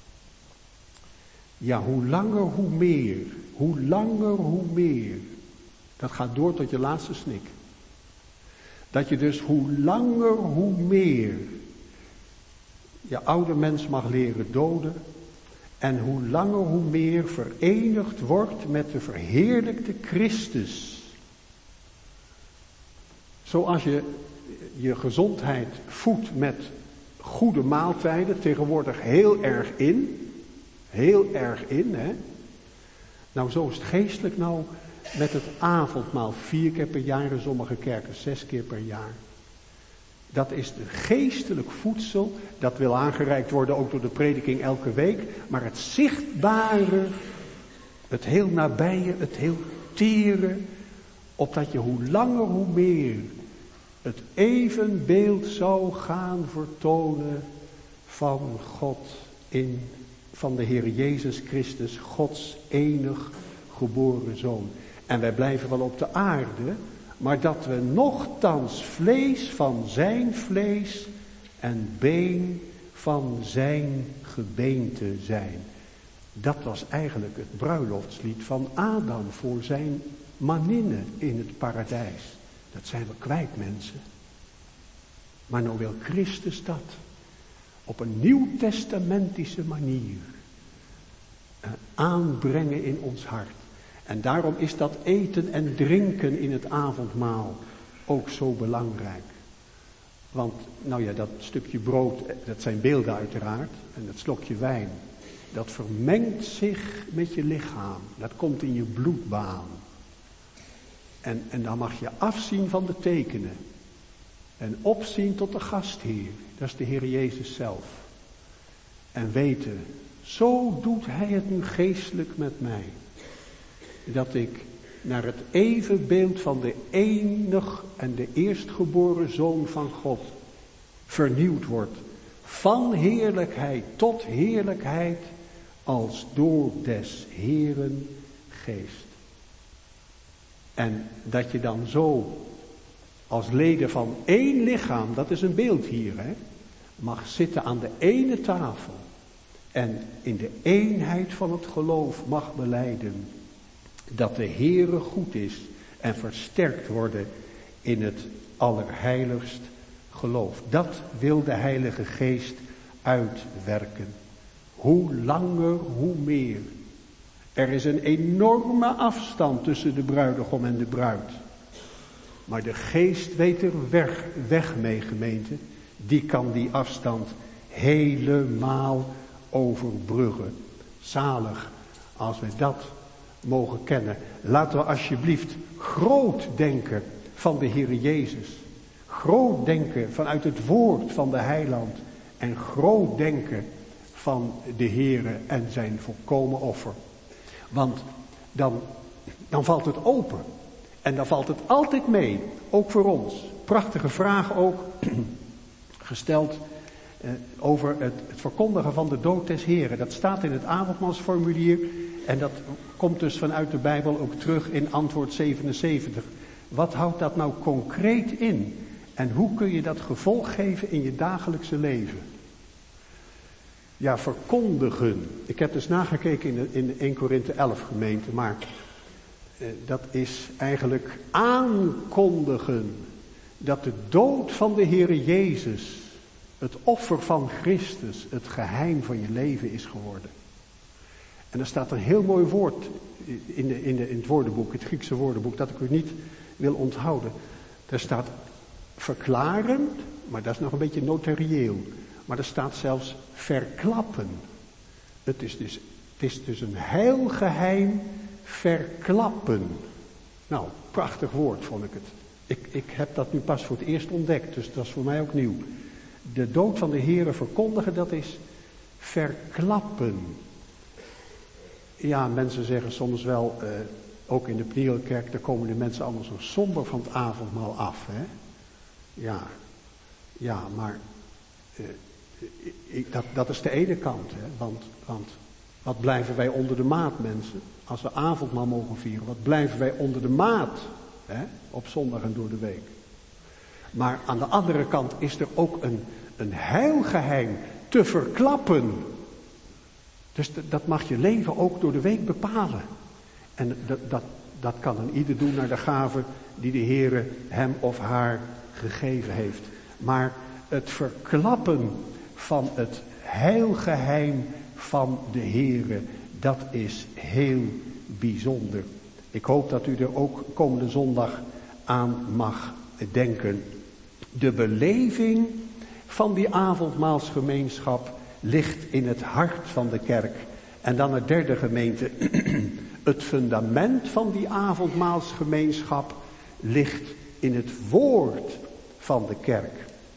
Ja, hoe langer hoe meer, hoe langer hoe meer. Dat gaat door tot je laatste snik. Dat je dus hoe langer hoe meer je oude mens mag leren doden. En hoe langer hoe meer verenigd wordt met de verheerlijkte Christus. Zoals je je gezondheid voedt met goede maaltijden, tegenwoordig heel erg in. Heel erg in, hè. Nou, zo is het geestelijk nou met het avondmaal. Vier keer per jaar, in sommige kerken zes keer per jaar. Dat is de geestelijk voedsel. Dat wil aangereikt worden ook door de prediking elke week. Maar het zichtbare, het heel nabije, het heel tere. Opdat je hoe langer hoe meer het evenbeeld zou gaan vertonen van God in, van de Heer Jezus Christus, Gods enig geboren Zoon. En wij blijven wel op de aarde, maar dat we nochtans vlees van zijn vlees en been van zijn gebeente zijn. Dat was eigenlijk het bruiloftslied van Adam voor zijn maninnen in het paradijs. Dat zijn we kwijt, mensen. Maar nou wil Christus dat op een nieuwtestamentische manier aanbrengen in ons hart. En daarom is dat eten en drinken in het avondmaal ook zo belangrijk. Want, nou ja, dat stukje brood, dat zijn beelden uiteraard, en dat slokje wijn, dat vermengt zich met je lichaam. Dat komt in je bloedbaan. En, en dan mag je afzien van de tekenen. En opzien tot de gastheer. Dat is de Heer Jezus zelf. En weten, zo doet hij het nu geestelijk met mij. Dat ik naar het evenbeeld van de enig en de eerstgeboren Zoon van God vernieuwd word. Van heerlijkheid tot heerlijkheid als door des Heeren geest. En dat je dan zo als leden van één lichaam, dat is een beeld hier, hè, mag zitten aan de ene tafel. En in de eenheid van het geloof mag belijden dat de Heere goed is en versterkt worden in het allerheiligst geloof. Dat wil de Heilige Geest uitwerken. Hoe langer, hoe meer. Er is een enorme afstand tussen de bruidegom en de bruid. Maar de Geest weet er weg, weg mee, gemeente. Die kan die afstand helemaal overbruggen. Zalig als we dat mogen kennen. Laten we alsjeblieft groot denken van de Heer Jezus. Groot denken vanuit het woord van de Heiland. En groot denken van de Heere en zijn volkomen offer. Want dan, dan valt het open. En dan valt het altijd mee. Ook voor ons. Prachtige vraag ook gesteld eh, over het, het verkondigen van de dood des Heren. Dat staat in het avondmaalsformulier. En dat komt dus vanuit de Bijbel ook terug in antwoord zevenenzeventig. Wat houdt dat nou concreet in? En hoe kun je dat gevolg geven in je dagelijkse leven? Ja, verkondigen. Ik heb dus nagekeken in, de, in Eerste Korinthe elf gemeente, maar eh, dat is eigenlijk aankondigen. dat de dood van de Heere Jezus, het offer van Christus, het geheim van je leven is geworden. En er staat een heel mooi woord in, de, in, de, in het woordenboek, het Griekse woordenboek, dat ik u niet wil onthouden. Er staat verklaren, maar dat is nog een beetje notarieel. Maar er staat zelfs verklappen. Het is dus, het is dus een heilgeheim verklappen. Nou, prachtig woord vond ik het. Ik, ik heb dat nu pas voor het eerst ontdekt, dus dat is voor mij ook nieuw. De dood van de Heere verkondigen, dat is verklappen. Ja, mensen zeggen soms wel, uh, ook in de Pnielkerk, daar komen de mensen allemaal zo somber van het avondmaal af. Hè? Ja, ja, maar uh, ik, dat, dat is de ene kant. Hè? Want, want wat blijven wij onder de maat, mensen? Als we avondmaal mogen vieren, wat blijven wij onder de maat? Hè? Op zondag en door de week. Maar aan de andere kant is er ook een, een heilgeheim te verklappen. Dus dat mag je leven ook door de week bepalen. En dat, dat, dat kan een ieder doen naar de gave die de Heere hem of haar gegeven heeft. Maar het verklappen van het heilgeheim van de Heere, dat is heel bijzonder. Ik hoop dat u er ook komende zondag aan mag denken. De beleving van die avondmaalsgemeenschap ligt in het hart van de kerk. En dan het derde gemeente. Het fundament van die avondmaalsgemeenschap ligt in het woord van de kerk.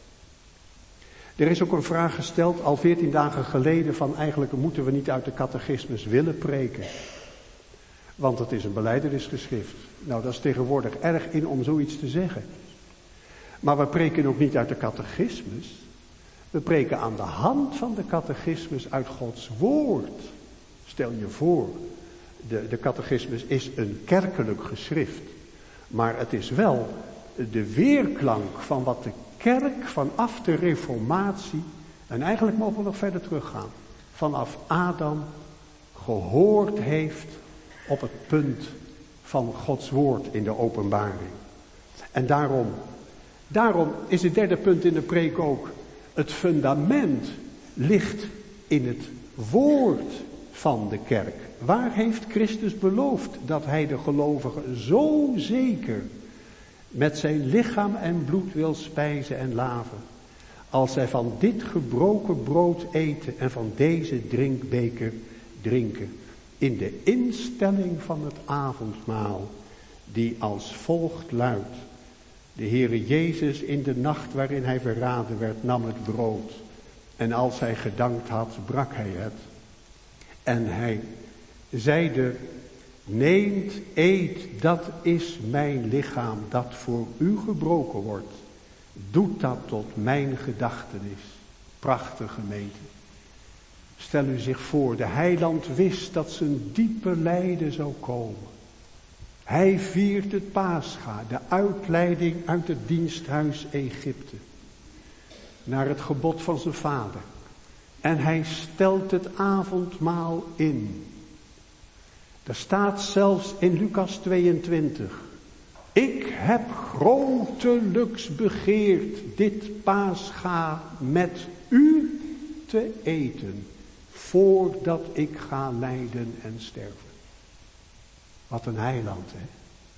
Er is ook een vraag gesteld al veertien dagen geleden van eigenlijk moeten we niet uit de catechismus willen preken. Want het is een belijdenisgeschrift. Nou, dat is tegenwoordig erg in om zoiets te zeggen. Maar we preken ook niet uit de catechismus. We preken aan de hand van de catechismus uit Gods woord. Stel je voor, de, de catechismus is een kerkelijk geschrift. Maar het is wel de weerklank van wat de kerk vanaf de reformatie, en eigenlijk mogen we nog verder teruggaan, vanaf Adam gehoord heeft op het punt van Gods woord in de openbaring. En daarom, daarom is het derde punt in de preek ook, het fundament ligt in het woord van de kerk. Waar heeft Christus beloofd dat hij de gelovigen zo zeker met zijn lichaam en bloed wil spijzen en laven, als zij van dit gebroken brood eten en van deze drinkbeker drinken, in de instelling van het avondmaal, die als volgt luidt. De Heere Jezus in de nacht waarin hij verraden werd, nam het brood. En als hij gedankt had, brak hij het. En hij zeide, neemt, eet, dat is mijn lichaam dat voor u gebroken wordt. Doet dat tot mijn gedachtenis. Prachtige gemeente. Stel u zich voor, de heiland wist dat zijn diepe lijden zou komen. Hij viert het Pascha, de uitleiding uit het diensthuis Egypte, naar het gebod van zijn vader. En hij stelt het avondmaal in. Er staat zelfs in Lucas tweeëntwintig. Ik heb grotelijks begeerd dit Pascha met u te eten, voordat ik ga lijden en sterven. Wat een heiland, hè.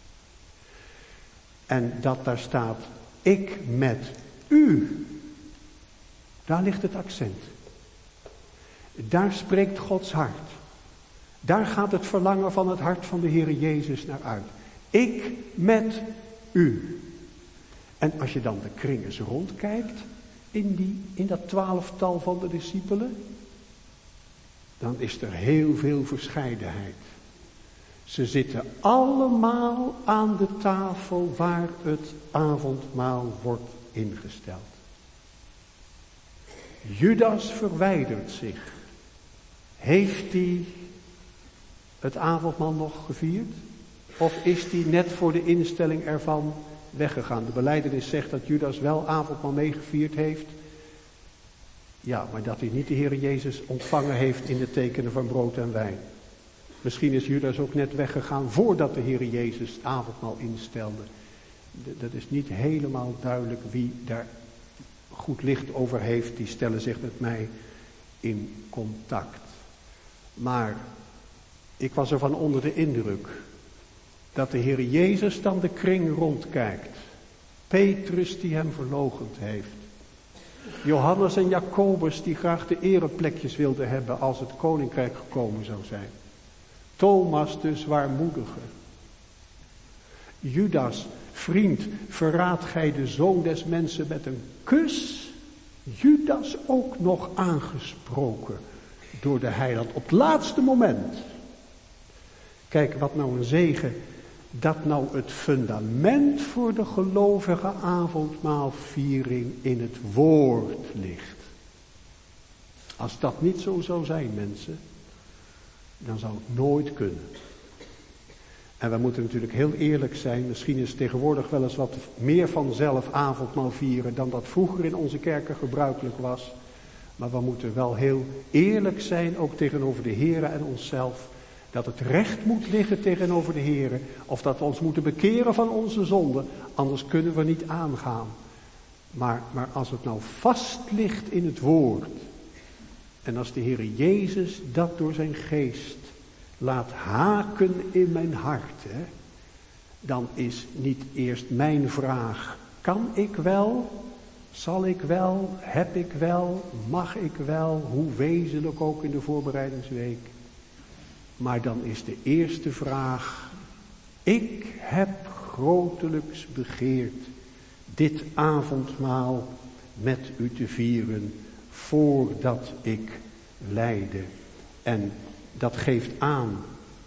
En dat daar staat, ik met u. Daar ligt het accent. Daar spreekt Gods hart. Daar gaat het verlangen van het hart van de Heere Jezus naar uit. Ik met u. En als je dan de kring eens rondkijkt, in, die, in dat twaalftal van de discipelen, dan is er heel veel verscheidenheid. Ze zitten allemaal aan de tafel waar het avondmaal wordt ingesteld. Judas verwijdert zich. Heeft hij het avondmaal nog gevierd? Of is hij net voor de instelling ervan weggegaan? De belijdenis zegt dat Judas wel avondmaal meegevierd heeft. Ja, maar dat hij niet de Heere Jezus ontvangen heeft in de tekenen van brood en wijn. Misschien is Judas ook net weggegaan voordat de Heere Jezus het avondmaal instelde. Dat is niet helemaal duidelijk wie daar goed licht over heeft. Die stellen zich met mij in contact. Maar ik was ervan onder de indruk dat de Heer Jezus dan de kring rondkijkt. Petrus die hem verloochend heeft. Johannes en Jacobus die graag de ereplekjes wilden hebben als het koninkrijk gekomen zou zijn. Thomas de zwaarmoedige. Judas, vriend, verraadt gij de zoon des mensen met een kus? Judas ook nog aangesproken door de heiland op het laatste moment. Kijk, wat nou een zegen, dat nou het fundament voor de gelovige avondmaalviering in het woord ligt. Als dat niet zo zou zijn, mensen, dan zou het nooit kunnen. En we moeten natuurlijk heel eerlijk zijn. Misschien is tegenwoordig wel eens wat meer vanzelf avondmaal vieren dan dat vroeger in onze kerken gebruikelijk was. Maar we moeten wel heel eerlijk zijn, ook tegenover de Heere en onszelf. Dat het recht moet liggen tegenover de Heere. Of dat we ons moeten bekeren van onze zonden. Anders kunnen we niet aangaan. Maar, maar als het nou vast ligt in het woord. En als de Heere Jezus dat door zijn geest laat haken in mijn hart. Hè, dan is niet eerst mijn vraag. Kan ik wel? Zal ik wel? Heb ik wel? Mag ik wel? Hoe wezenlijk ook in de voorbereidingsweek. Maar dan is de eerste vraag. Ik heb grotelijks begeerd dit avondmaal met u te vieren voordat ik lijde. En dat geeft aan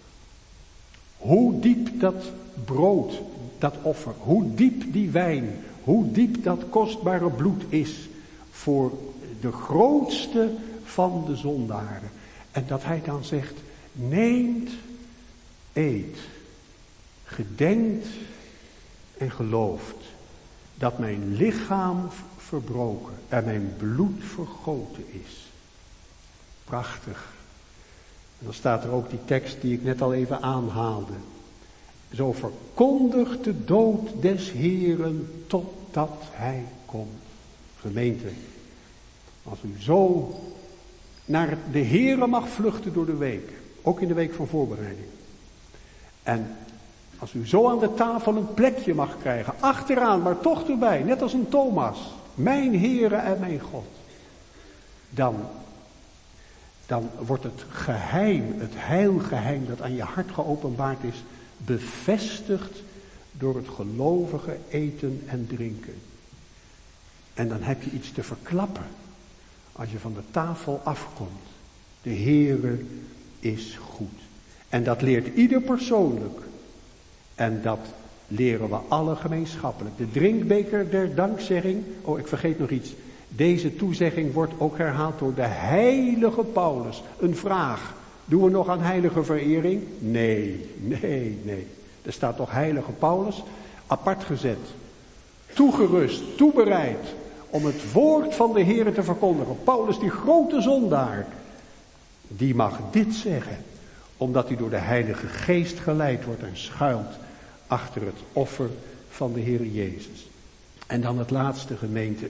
hoe diep dat brood, dat offer, hoe diep die wijn, hoe diep dat kostbare bloed is voor de grootste van de zondaren. En dat hij dan zegt, neemt, eet, gedenkt en gelooft dat mijn lichaam verbroken en mijn bloed vergoten is. Prachtig. En dan staat er ook die tekst die ik net al even aanhaalde. Zo verkondigt de dood des Heeren totdat hij komt. Gemeente, als u zo naar de Heere mag vluchten door de week. Ook in de week van voorbereiding. En als u zo aan de tafel een plekje mag krijgen. Achteraan, maar toch erbij. Net als een Thomas. Mijn Heere en mijn God. Dan... Dan wordt het geheim, het heilgeheim dat aan je hart geopenbaard is, bevestigd door het gelovige eten en drinken. En dan heb je iets te verklappen als je van de tafel afkomt. De Heere is goed. En dat leert ieder persoonlijk. En dat leren we alle gemeenschappelijk. De drinkbeker der dankzegging. Oh, ik vergeet nog iets. Deze toezegging wordt ook herhaald door de heilige Paulus. Een vraag. Doen we nog aan heilige verering? Nee, nee, nee. Er staat toch heilige Paulus apart gezet. Toegerust, toebereid om het woord van de Heere te verkondigen. Paulus, die grote zondaar, die mag dit zeggen. Omdat hij door de Heilige Geest geleid wordt en schuilt achter het offer van de Heere Jezus. En dan het laatste, gemeente.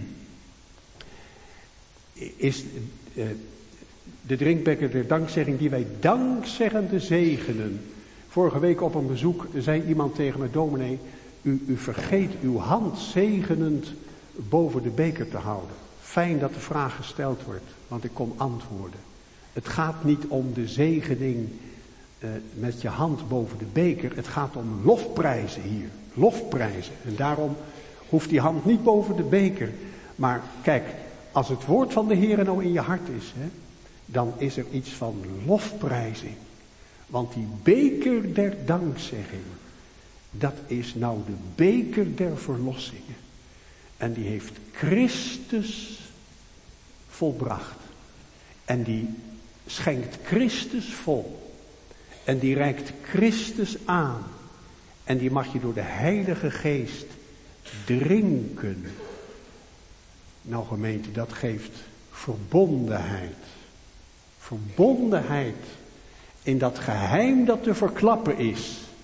Is uh, de drinkbeker der dankzegging die wij dankzeggende zegenen. Vorige week op een bezoek zei iemand tegen me, dominee, u, u vergeet uw hand zegenend boven de beker te houden. Fijn dat de vraag gesteld wordt, want ik kom antwoorden. Het gaat niet om de zegening uh, met je hand boven de beker. Het gaat om lofprijzen hier. Lofprijzen. En daarom hoeft die hand niet boven de beker. Maar kijk, als het woord van de Heere nou in je hart is, hè, dan is er iets van lofprijzing. Want die beker der dankzegging, dat is nou de beker der verlossingen. En die heeft Christus volbracht. En die schenkt Christus vol. En die reikt Christus aan. En die mag je door de Heilige Geest drinken. Nou gemeente, dat geeft verbondenheid. Verbondenheid in dat geheim dat te verklappen is.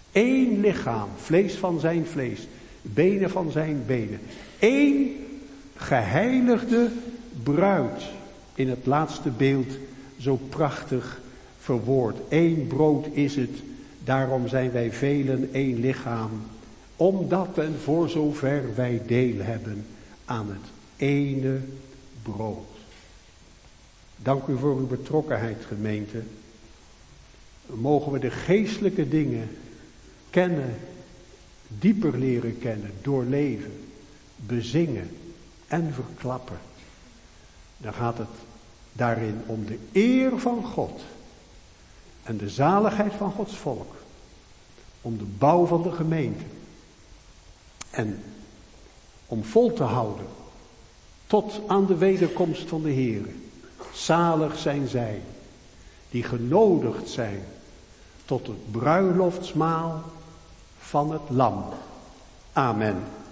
Eén lichaam, vlees van zijn vlees, benen van zijn benen. Eén geheiligde bruid. In het laatste beeld zo prachtig verwoord. Eén brood is het, daarom zijn wij velen één lichaam. Omdat en voor zover wij deel hebben aan het ene brood. Dank u voor uw betrokkenheid, gemeente. Mogen we de geestelijke dingen kennen, dieper leren kennen, doorleven, bezingen en verklappen. Dan gaat het daarin om de eer van God en de zaligheid van Gods volk. Om de bouw van de gemeente. En om vol te houden tot aan de wederkomst van de Heer. Zalig zijn zij die genodigd zijn tot het bruiloftsmaal van het Lam. Amen.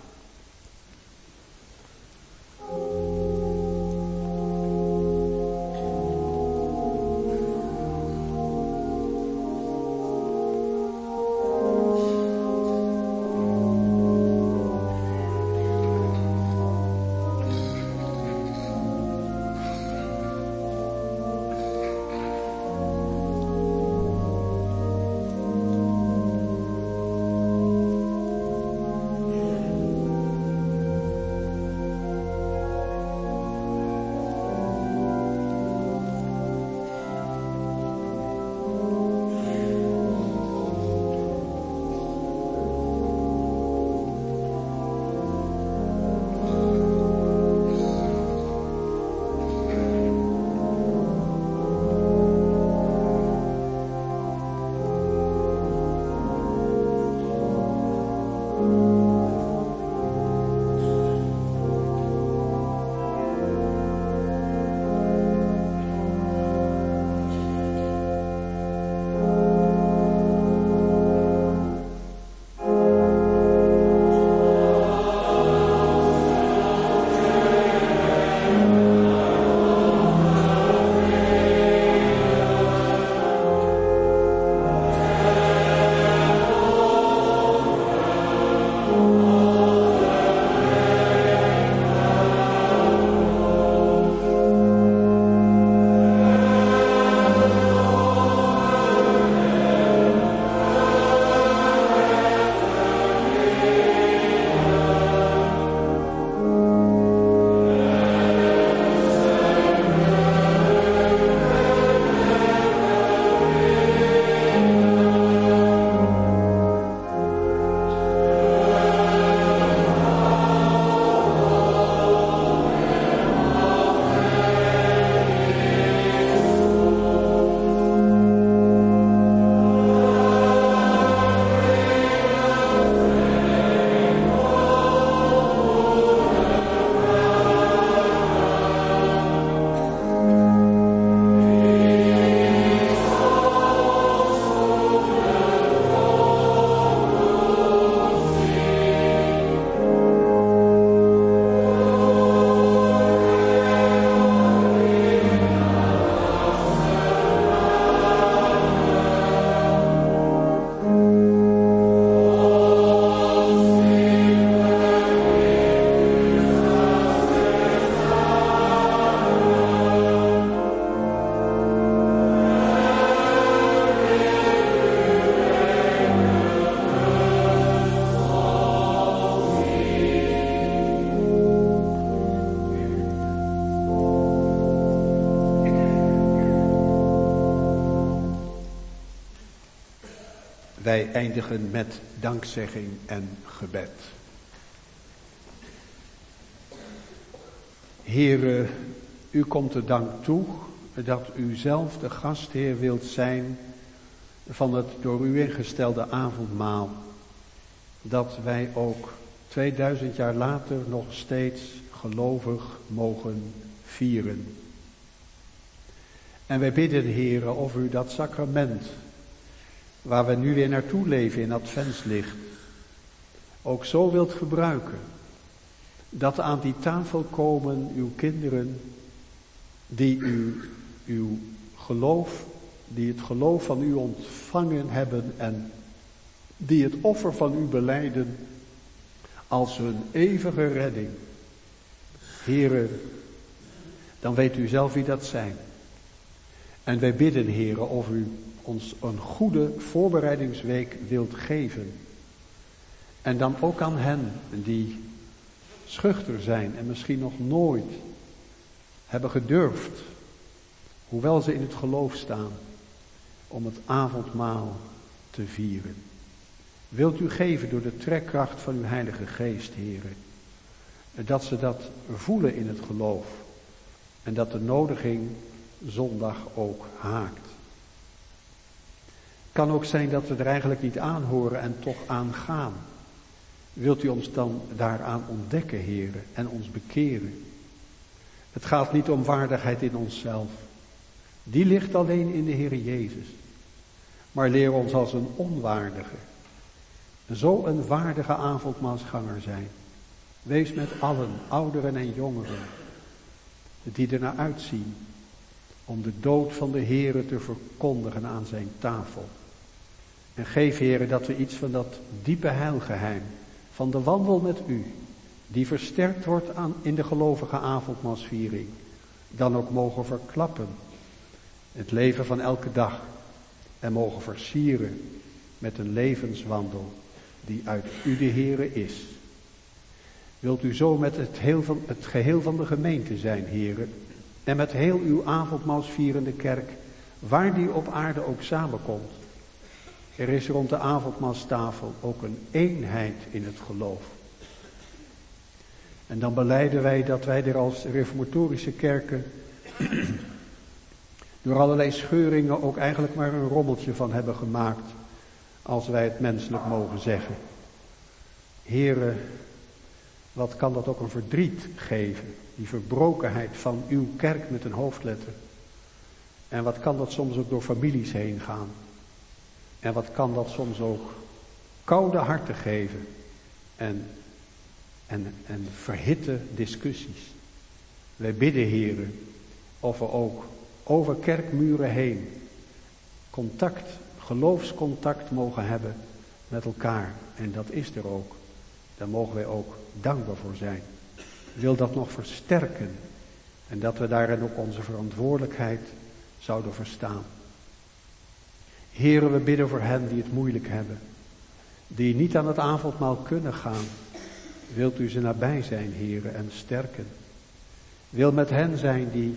Wij eindigen met dankzegging en gebed. Heere, u komt de dank toe dat u zelf de gastheer wilt zijn van het door u ingestelde avondmaal. Dat wij ook tweeduizend jaar later nog steeds gelovig mogen vieren. En wij bidden, Heere, of u dat sacrament, waar we nu weer naartoe leven in adventslicht, ook zo wilt gebruiken, dat aan die tafel komen uw kinderen, die u, uw geloof, die het geloof van u ontvangen hebben en die het offer van u belijden als hun eeuwige redding. Heere, dan weet u zelf wie dat zijn. En wij bidden, Heere, of u ons een goede voorbereidingsweek wilt geven. En dan ook aan hen die schuchter zijn en misschien nog nooit hebben gedurfd, hoewel ze in het geloof staan, om het avondmaal te vieren. Wilt u geven door de trekkracht van uw Heilige Geest, Heere, dat ze dat voelen in het geloof en dat de nodiging zondag ook haakt. Het kan ook zijn dat we er eigenlijk niet aan horen en toch aan gaan. Wilt u ons dan daaraan ontdekken, Heere, en ons bekeren? Het gaat niet om waardigheid in onszelf. Die ligt alleen in de Heere Jezus. Maar leer ons als een onwaardige, zo een waardige avondmaalsganger zijn. Wees met allen, ouderen en jongeren, die er naar uitzien om de dood van de Heere te verkondigen aan zijn tafel. En geef, Heere, dat we iets van dat diepe heilgeheim van de wandel met u, die versterkt wordt aan, in de gelovige avondmaalsviering, dan ook mogen verklappen. Het leven van elke dag en mogen versieren met een levenswandel die uit u de Heere is. Wilt u zo met het, heel van, het geheel van de gemeente zijn, Heere, en met heel uw avondmaalsvierende kerk, waar die op aarde ook samenkomt. Er is rond de avondmaalstafel ook een eenheid in het geloof. En dan belijden wij dat wij er als reformatorische kerken door allerlei scheuringen ook eigenlijk maar een rommeltje van hebben gemaakt, als wij het menselijk mogen zeggen. Heere, wat kan dat ook een verdriet geven, die verbrokenheid van uw kerk met een hoofdletter. En wat kan dat soms ook door families heen gaan. En wat kan dat soms ook koude harten geven en, en, en verhitte discussies. Wij bidden, Heere, of we ook over kerkmuren heen contact, geloofscontact mogen hebben met elkaar. En dat is er ook. Daar mogen wij ook dankbaar voor zijn. Wil dat nog versterken. En dat we daarin ook onze verantwoordelijkheid zouden verstaan. Heere, we bidden voor hen die het moeilijk hebben. Die niet aan het avondmaal kunnen gaan. Wilt u ze nabij zijn, Heere, en sterken. Wil met hen zijn die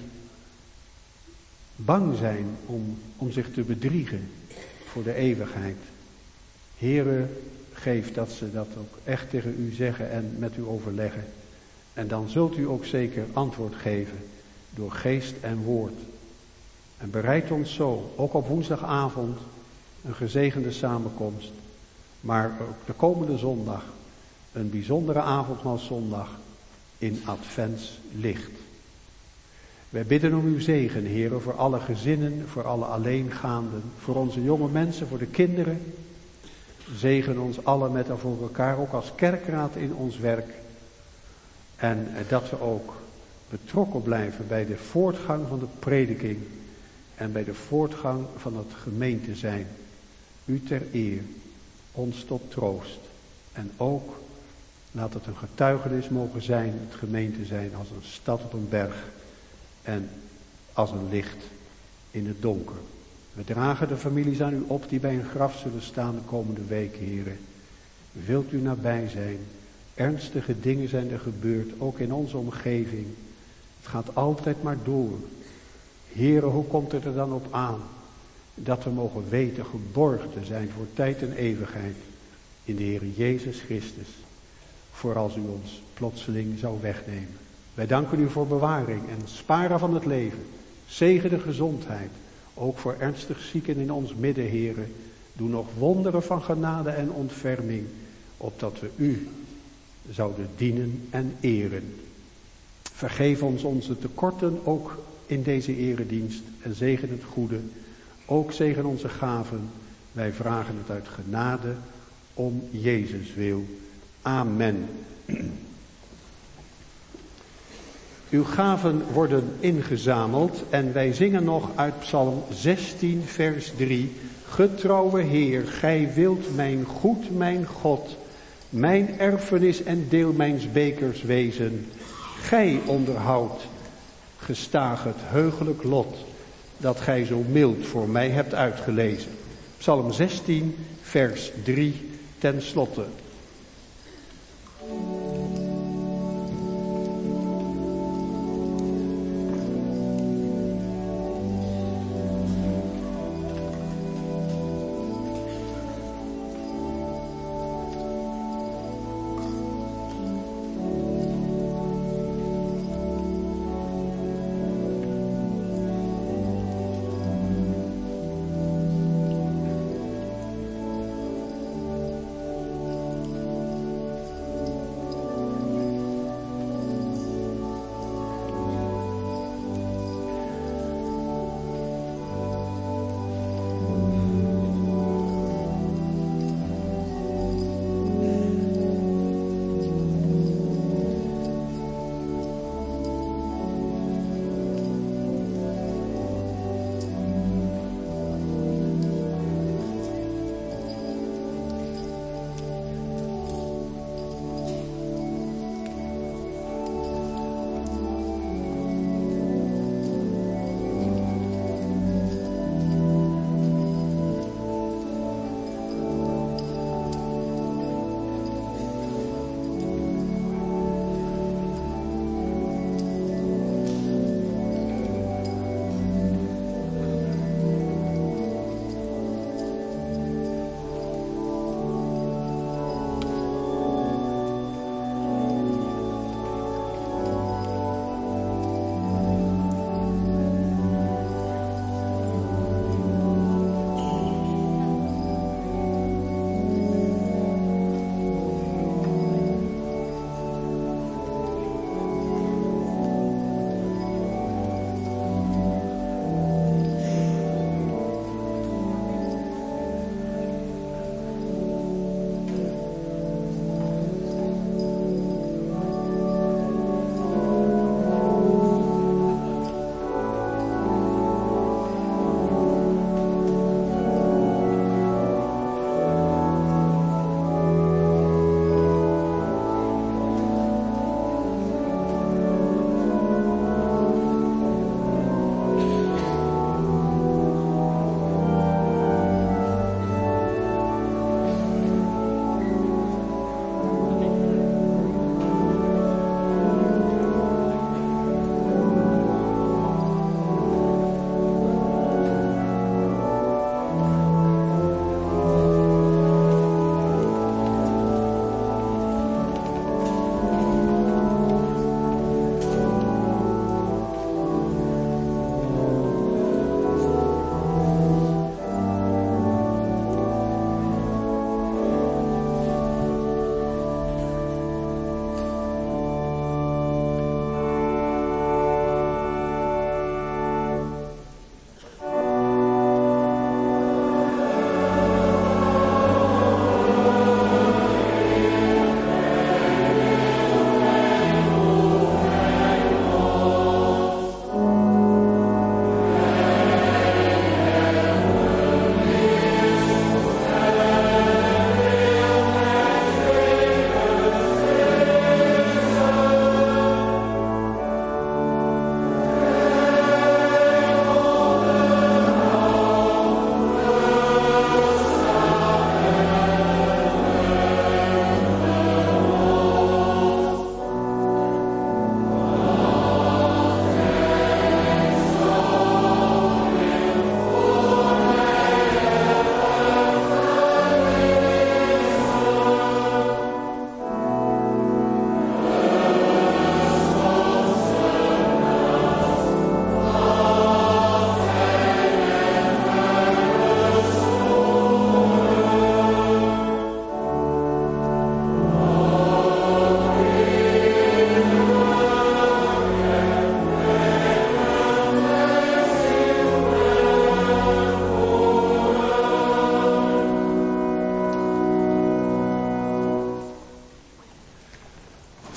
bang zijn om, om zich te bedriegen voor de eeuwigheid. Heere, geef dat ze dat ook echt tegen u zeggen en met u overleggen. En dan zult u ook zeker antwoord geven door geest en woord. En bereid ons zo, ook op woensdagavond, een gezegende samenkomst. Maar ook de komende zondag, een bijzondere avondmaalszondag in adventslicht. Wij bidden om uw zegen, Heere, voor alle gezinnen, voor alle alleengaanden, voor onze jonge mensen, voor de kinderen. Zegen ons allen met en voor elkaar, ook als kerkraad in ons werk. En dat we ook betrokken blijven bij de voortgang van de prediking en bij de voortgang van het gemeente zijn. U ter eer, ons tot troost. En ook laat het een getuigenis mogen zijn, het gemeente zijn als een stad op een berg en als een licht in het donker. We dragen de families aan u op die bij een graf zullen staan de komende week, Heere. Wilt u nabij zijn? Ernstige dingen zijn er gebeurd, ook in onze omgeving. Het gaat altijd maar door. Heere, hoe komt het er dan op aan dat we mogen weten geborgd te zijn voor tijd en eeuwigheid in de Heere Jezus Christus, voor als u ons plotseling zou wegnemen. Wij danken u voor bewaring en sparen van het leven. Zegen de gezondheid, ook voor ernstig zieken in ons midden, Heere. Doe nog wonderen van genade en ontferming, opdat we u zouden dienen en eren. Vergeef ons onze tekorten, ook in deze eredienst, en zegen het goede. Ook zegen onze gaven. Wij vragen het uit genade om Jezus wil. Amen. Uw gaven worden ingezameld en wij zingen nog uit Psalm zestien vers drie. Getrouwe Heer, gij wilt mijn goed, mijn God, mijn erfenis en deel mijns bekers wezen. Gij onderhoudt gestaag het heugelijk lot, dat gij zo mild voor mij hebt uitgelezen. Psalm zestien vers drie ten slotte.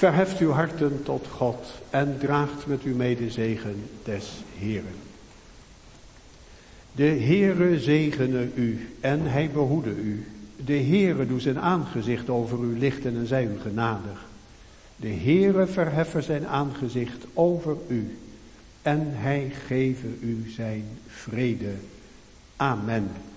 Verheft uw harten tot God en draagt met u mee de zegen des Heeren. De Heere zegene u en hij behoede u. De Heere doe zijn aangezicht over u lichten en zij u genadig. De Heere verheffen zijn aangezicht over u en hij geven u zijn vrede. Amen.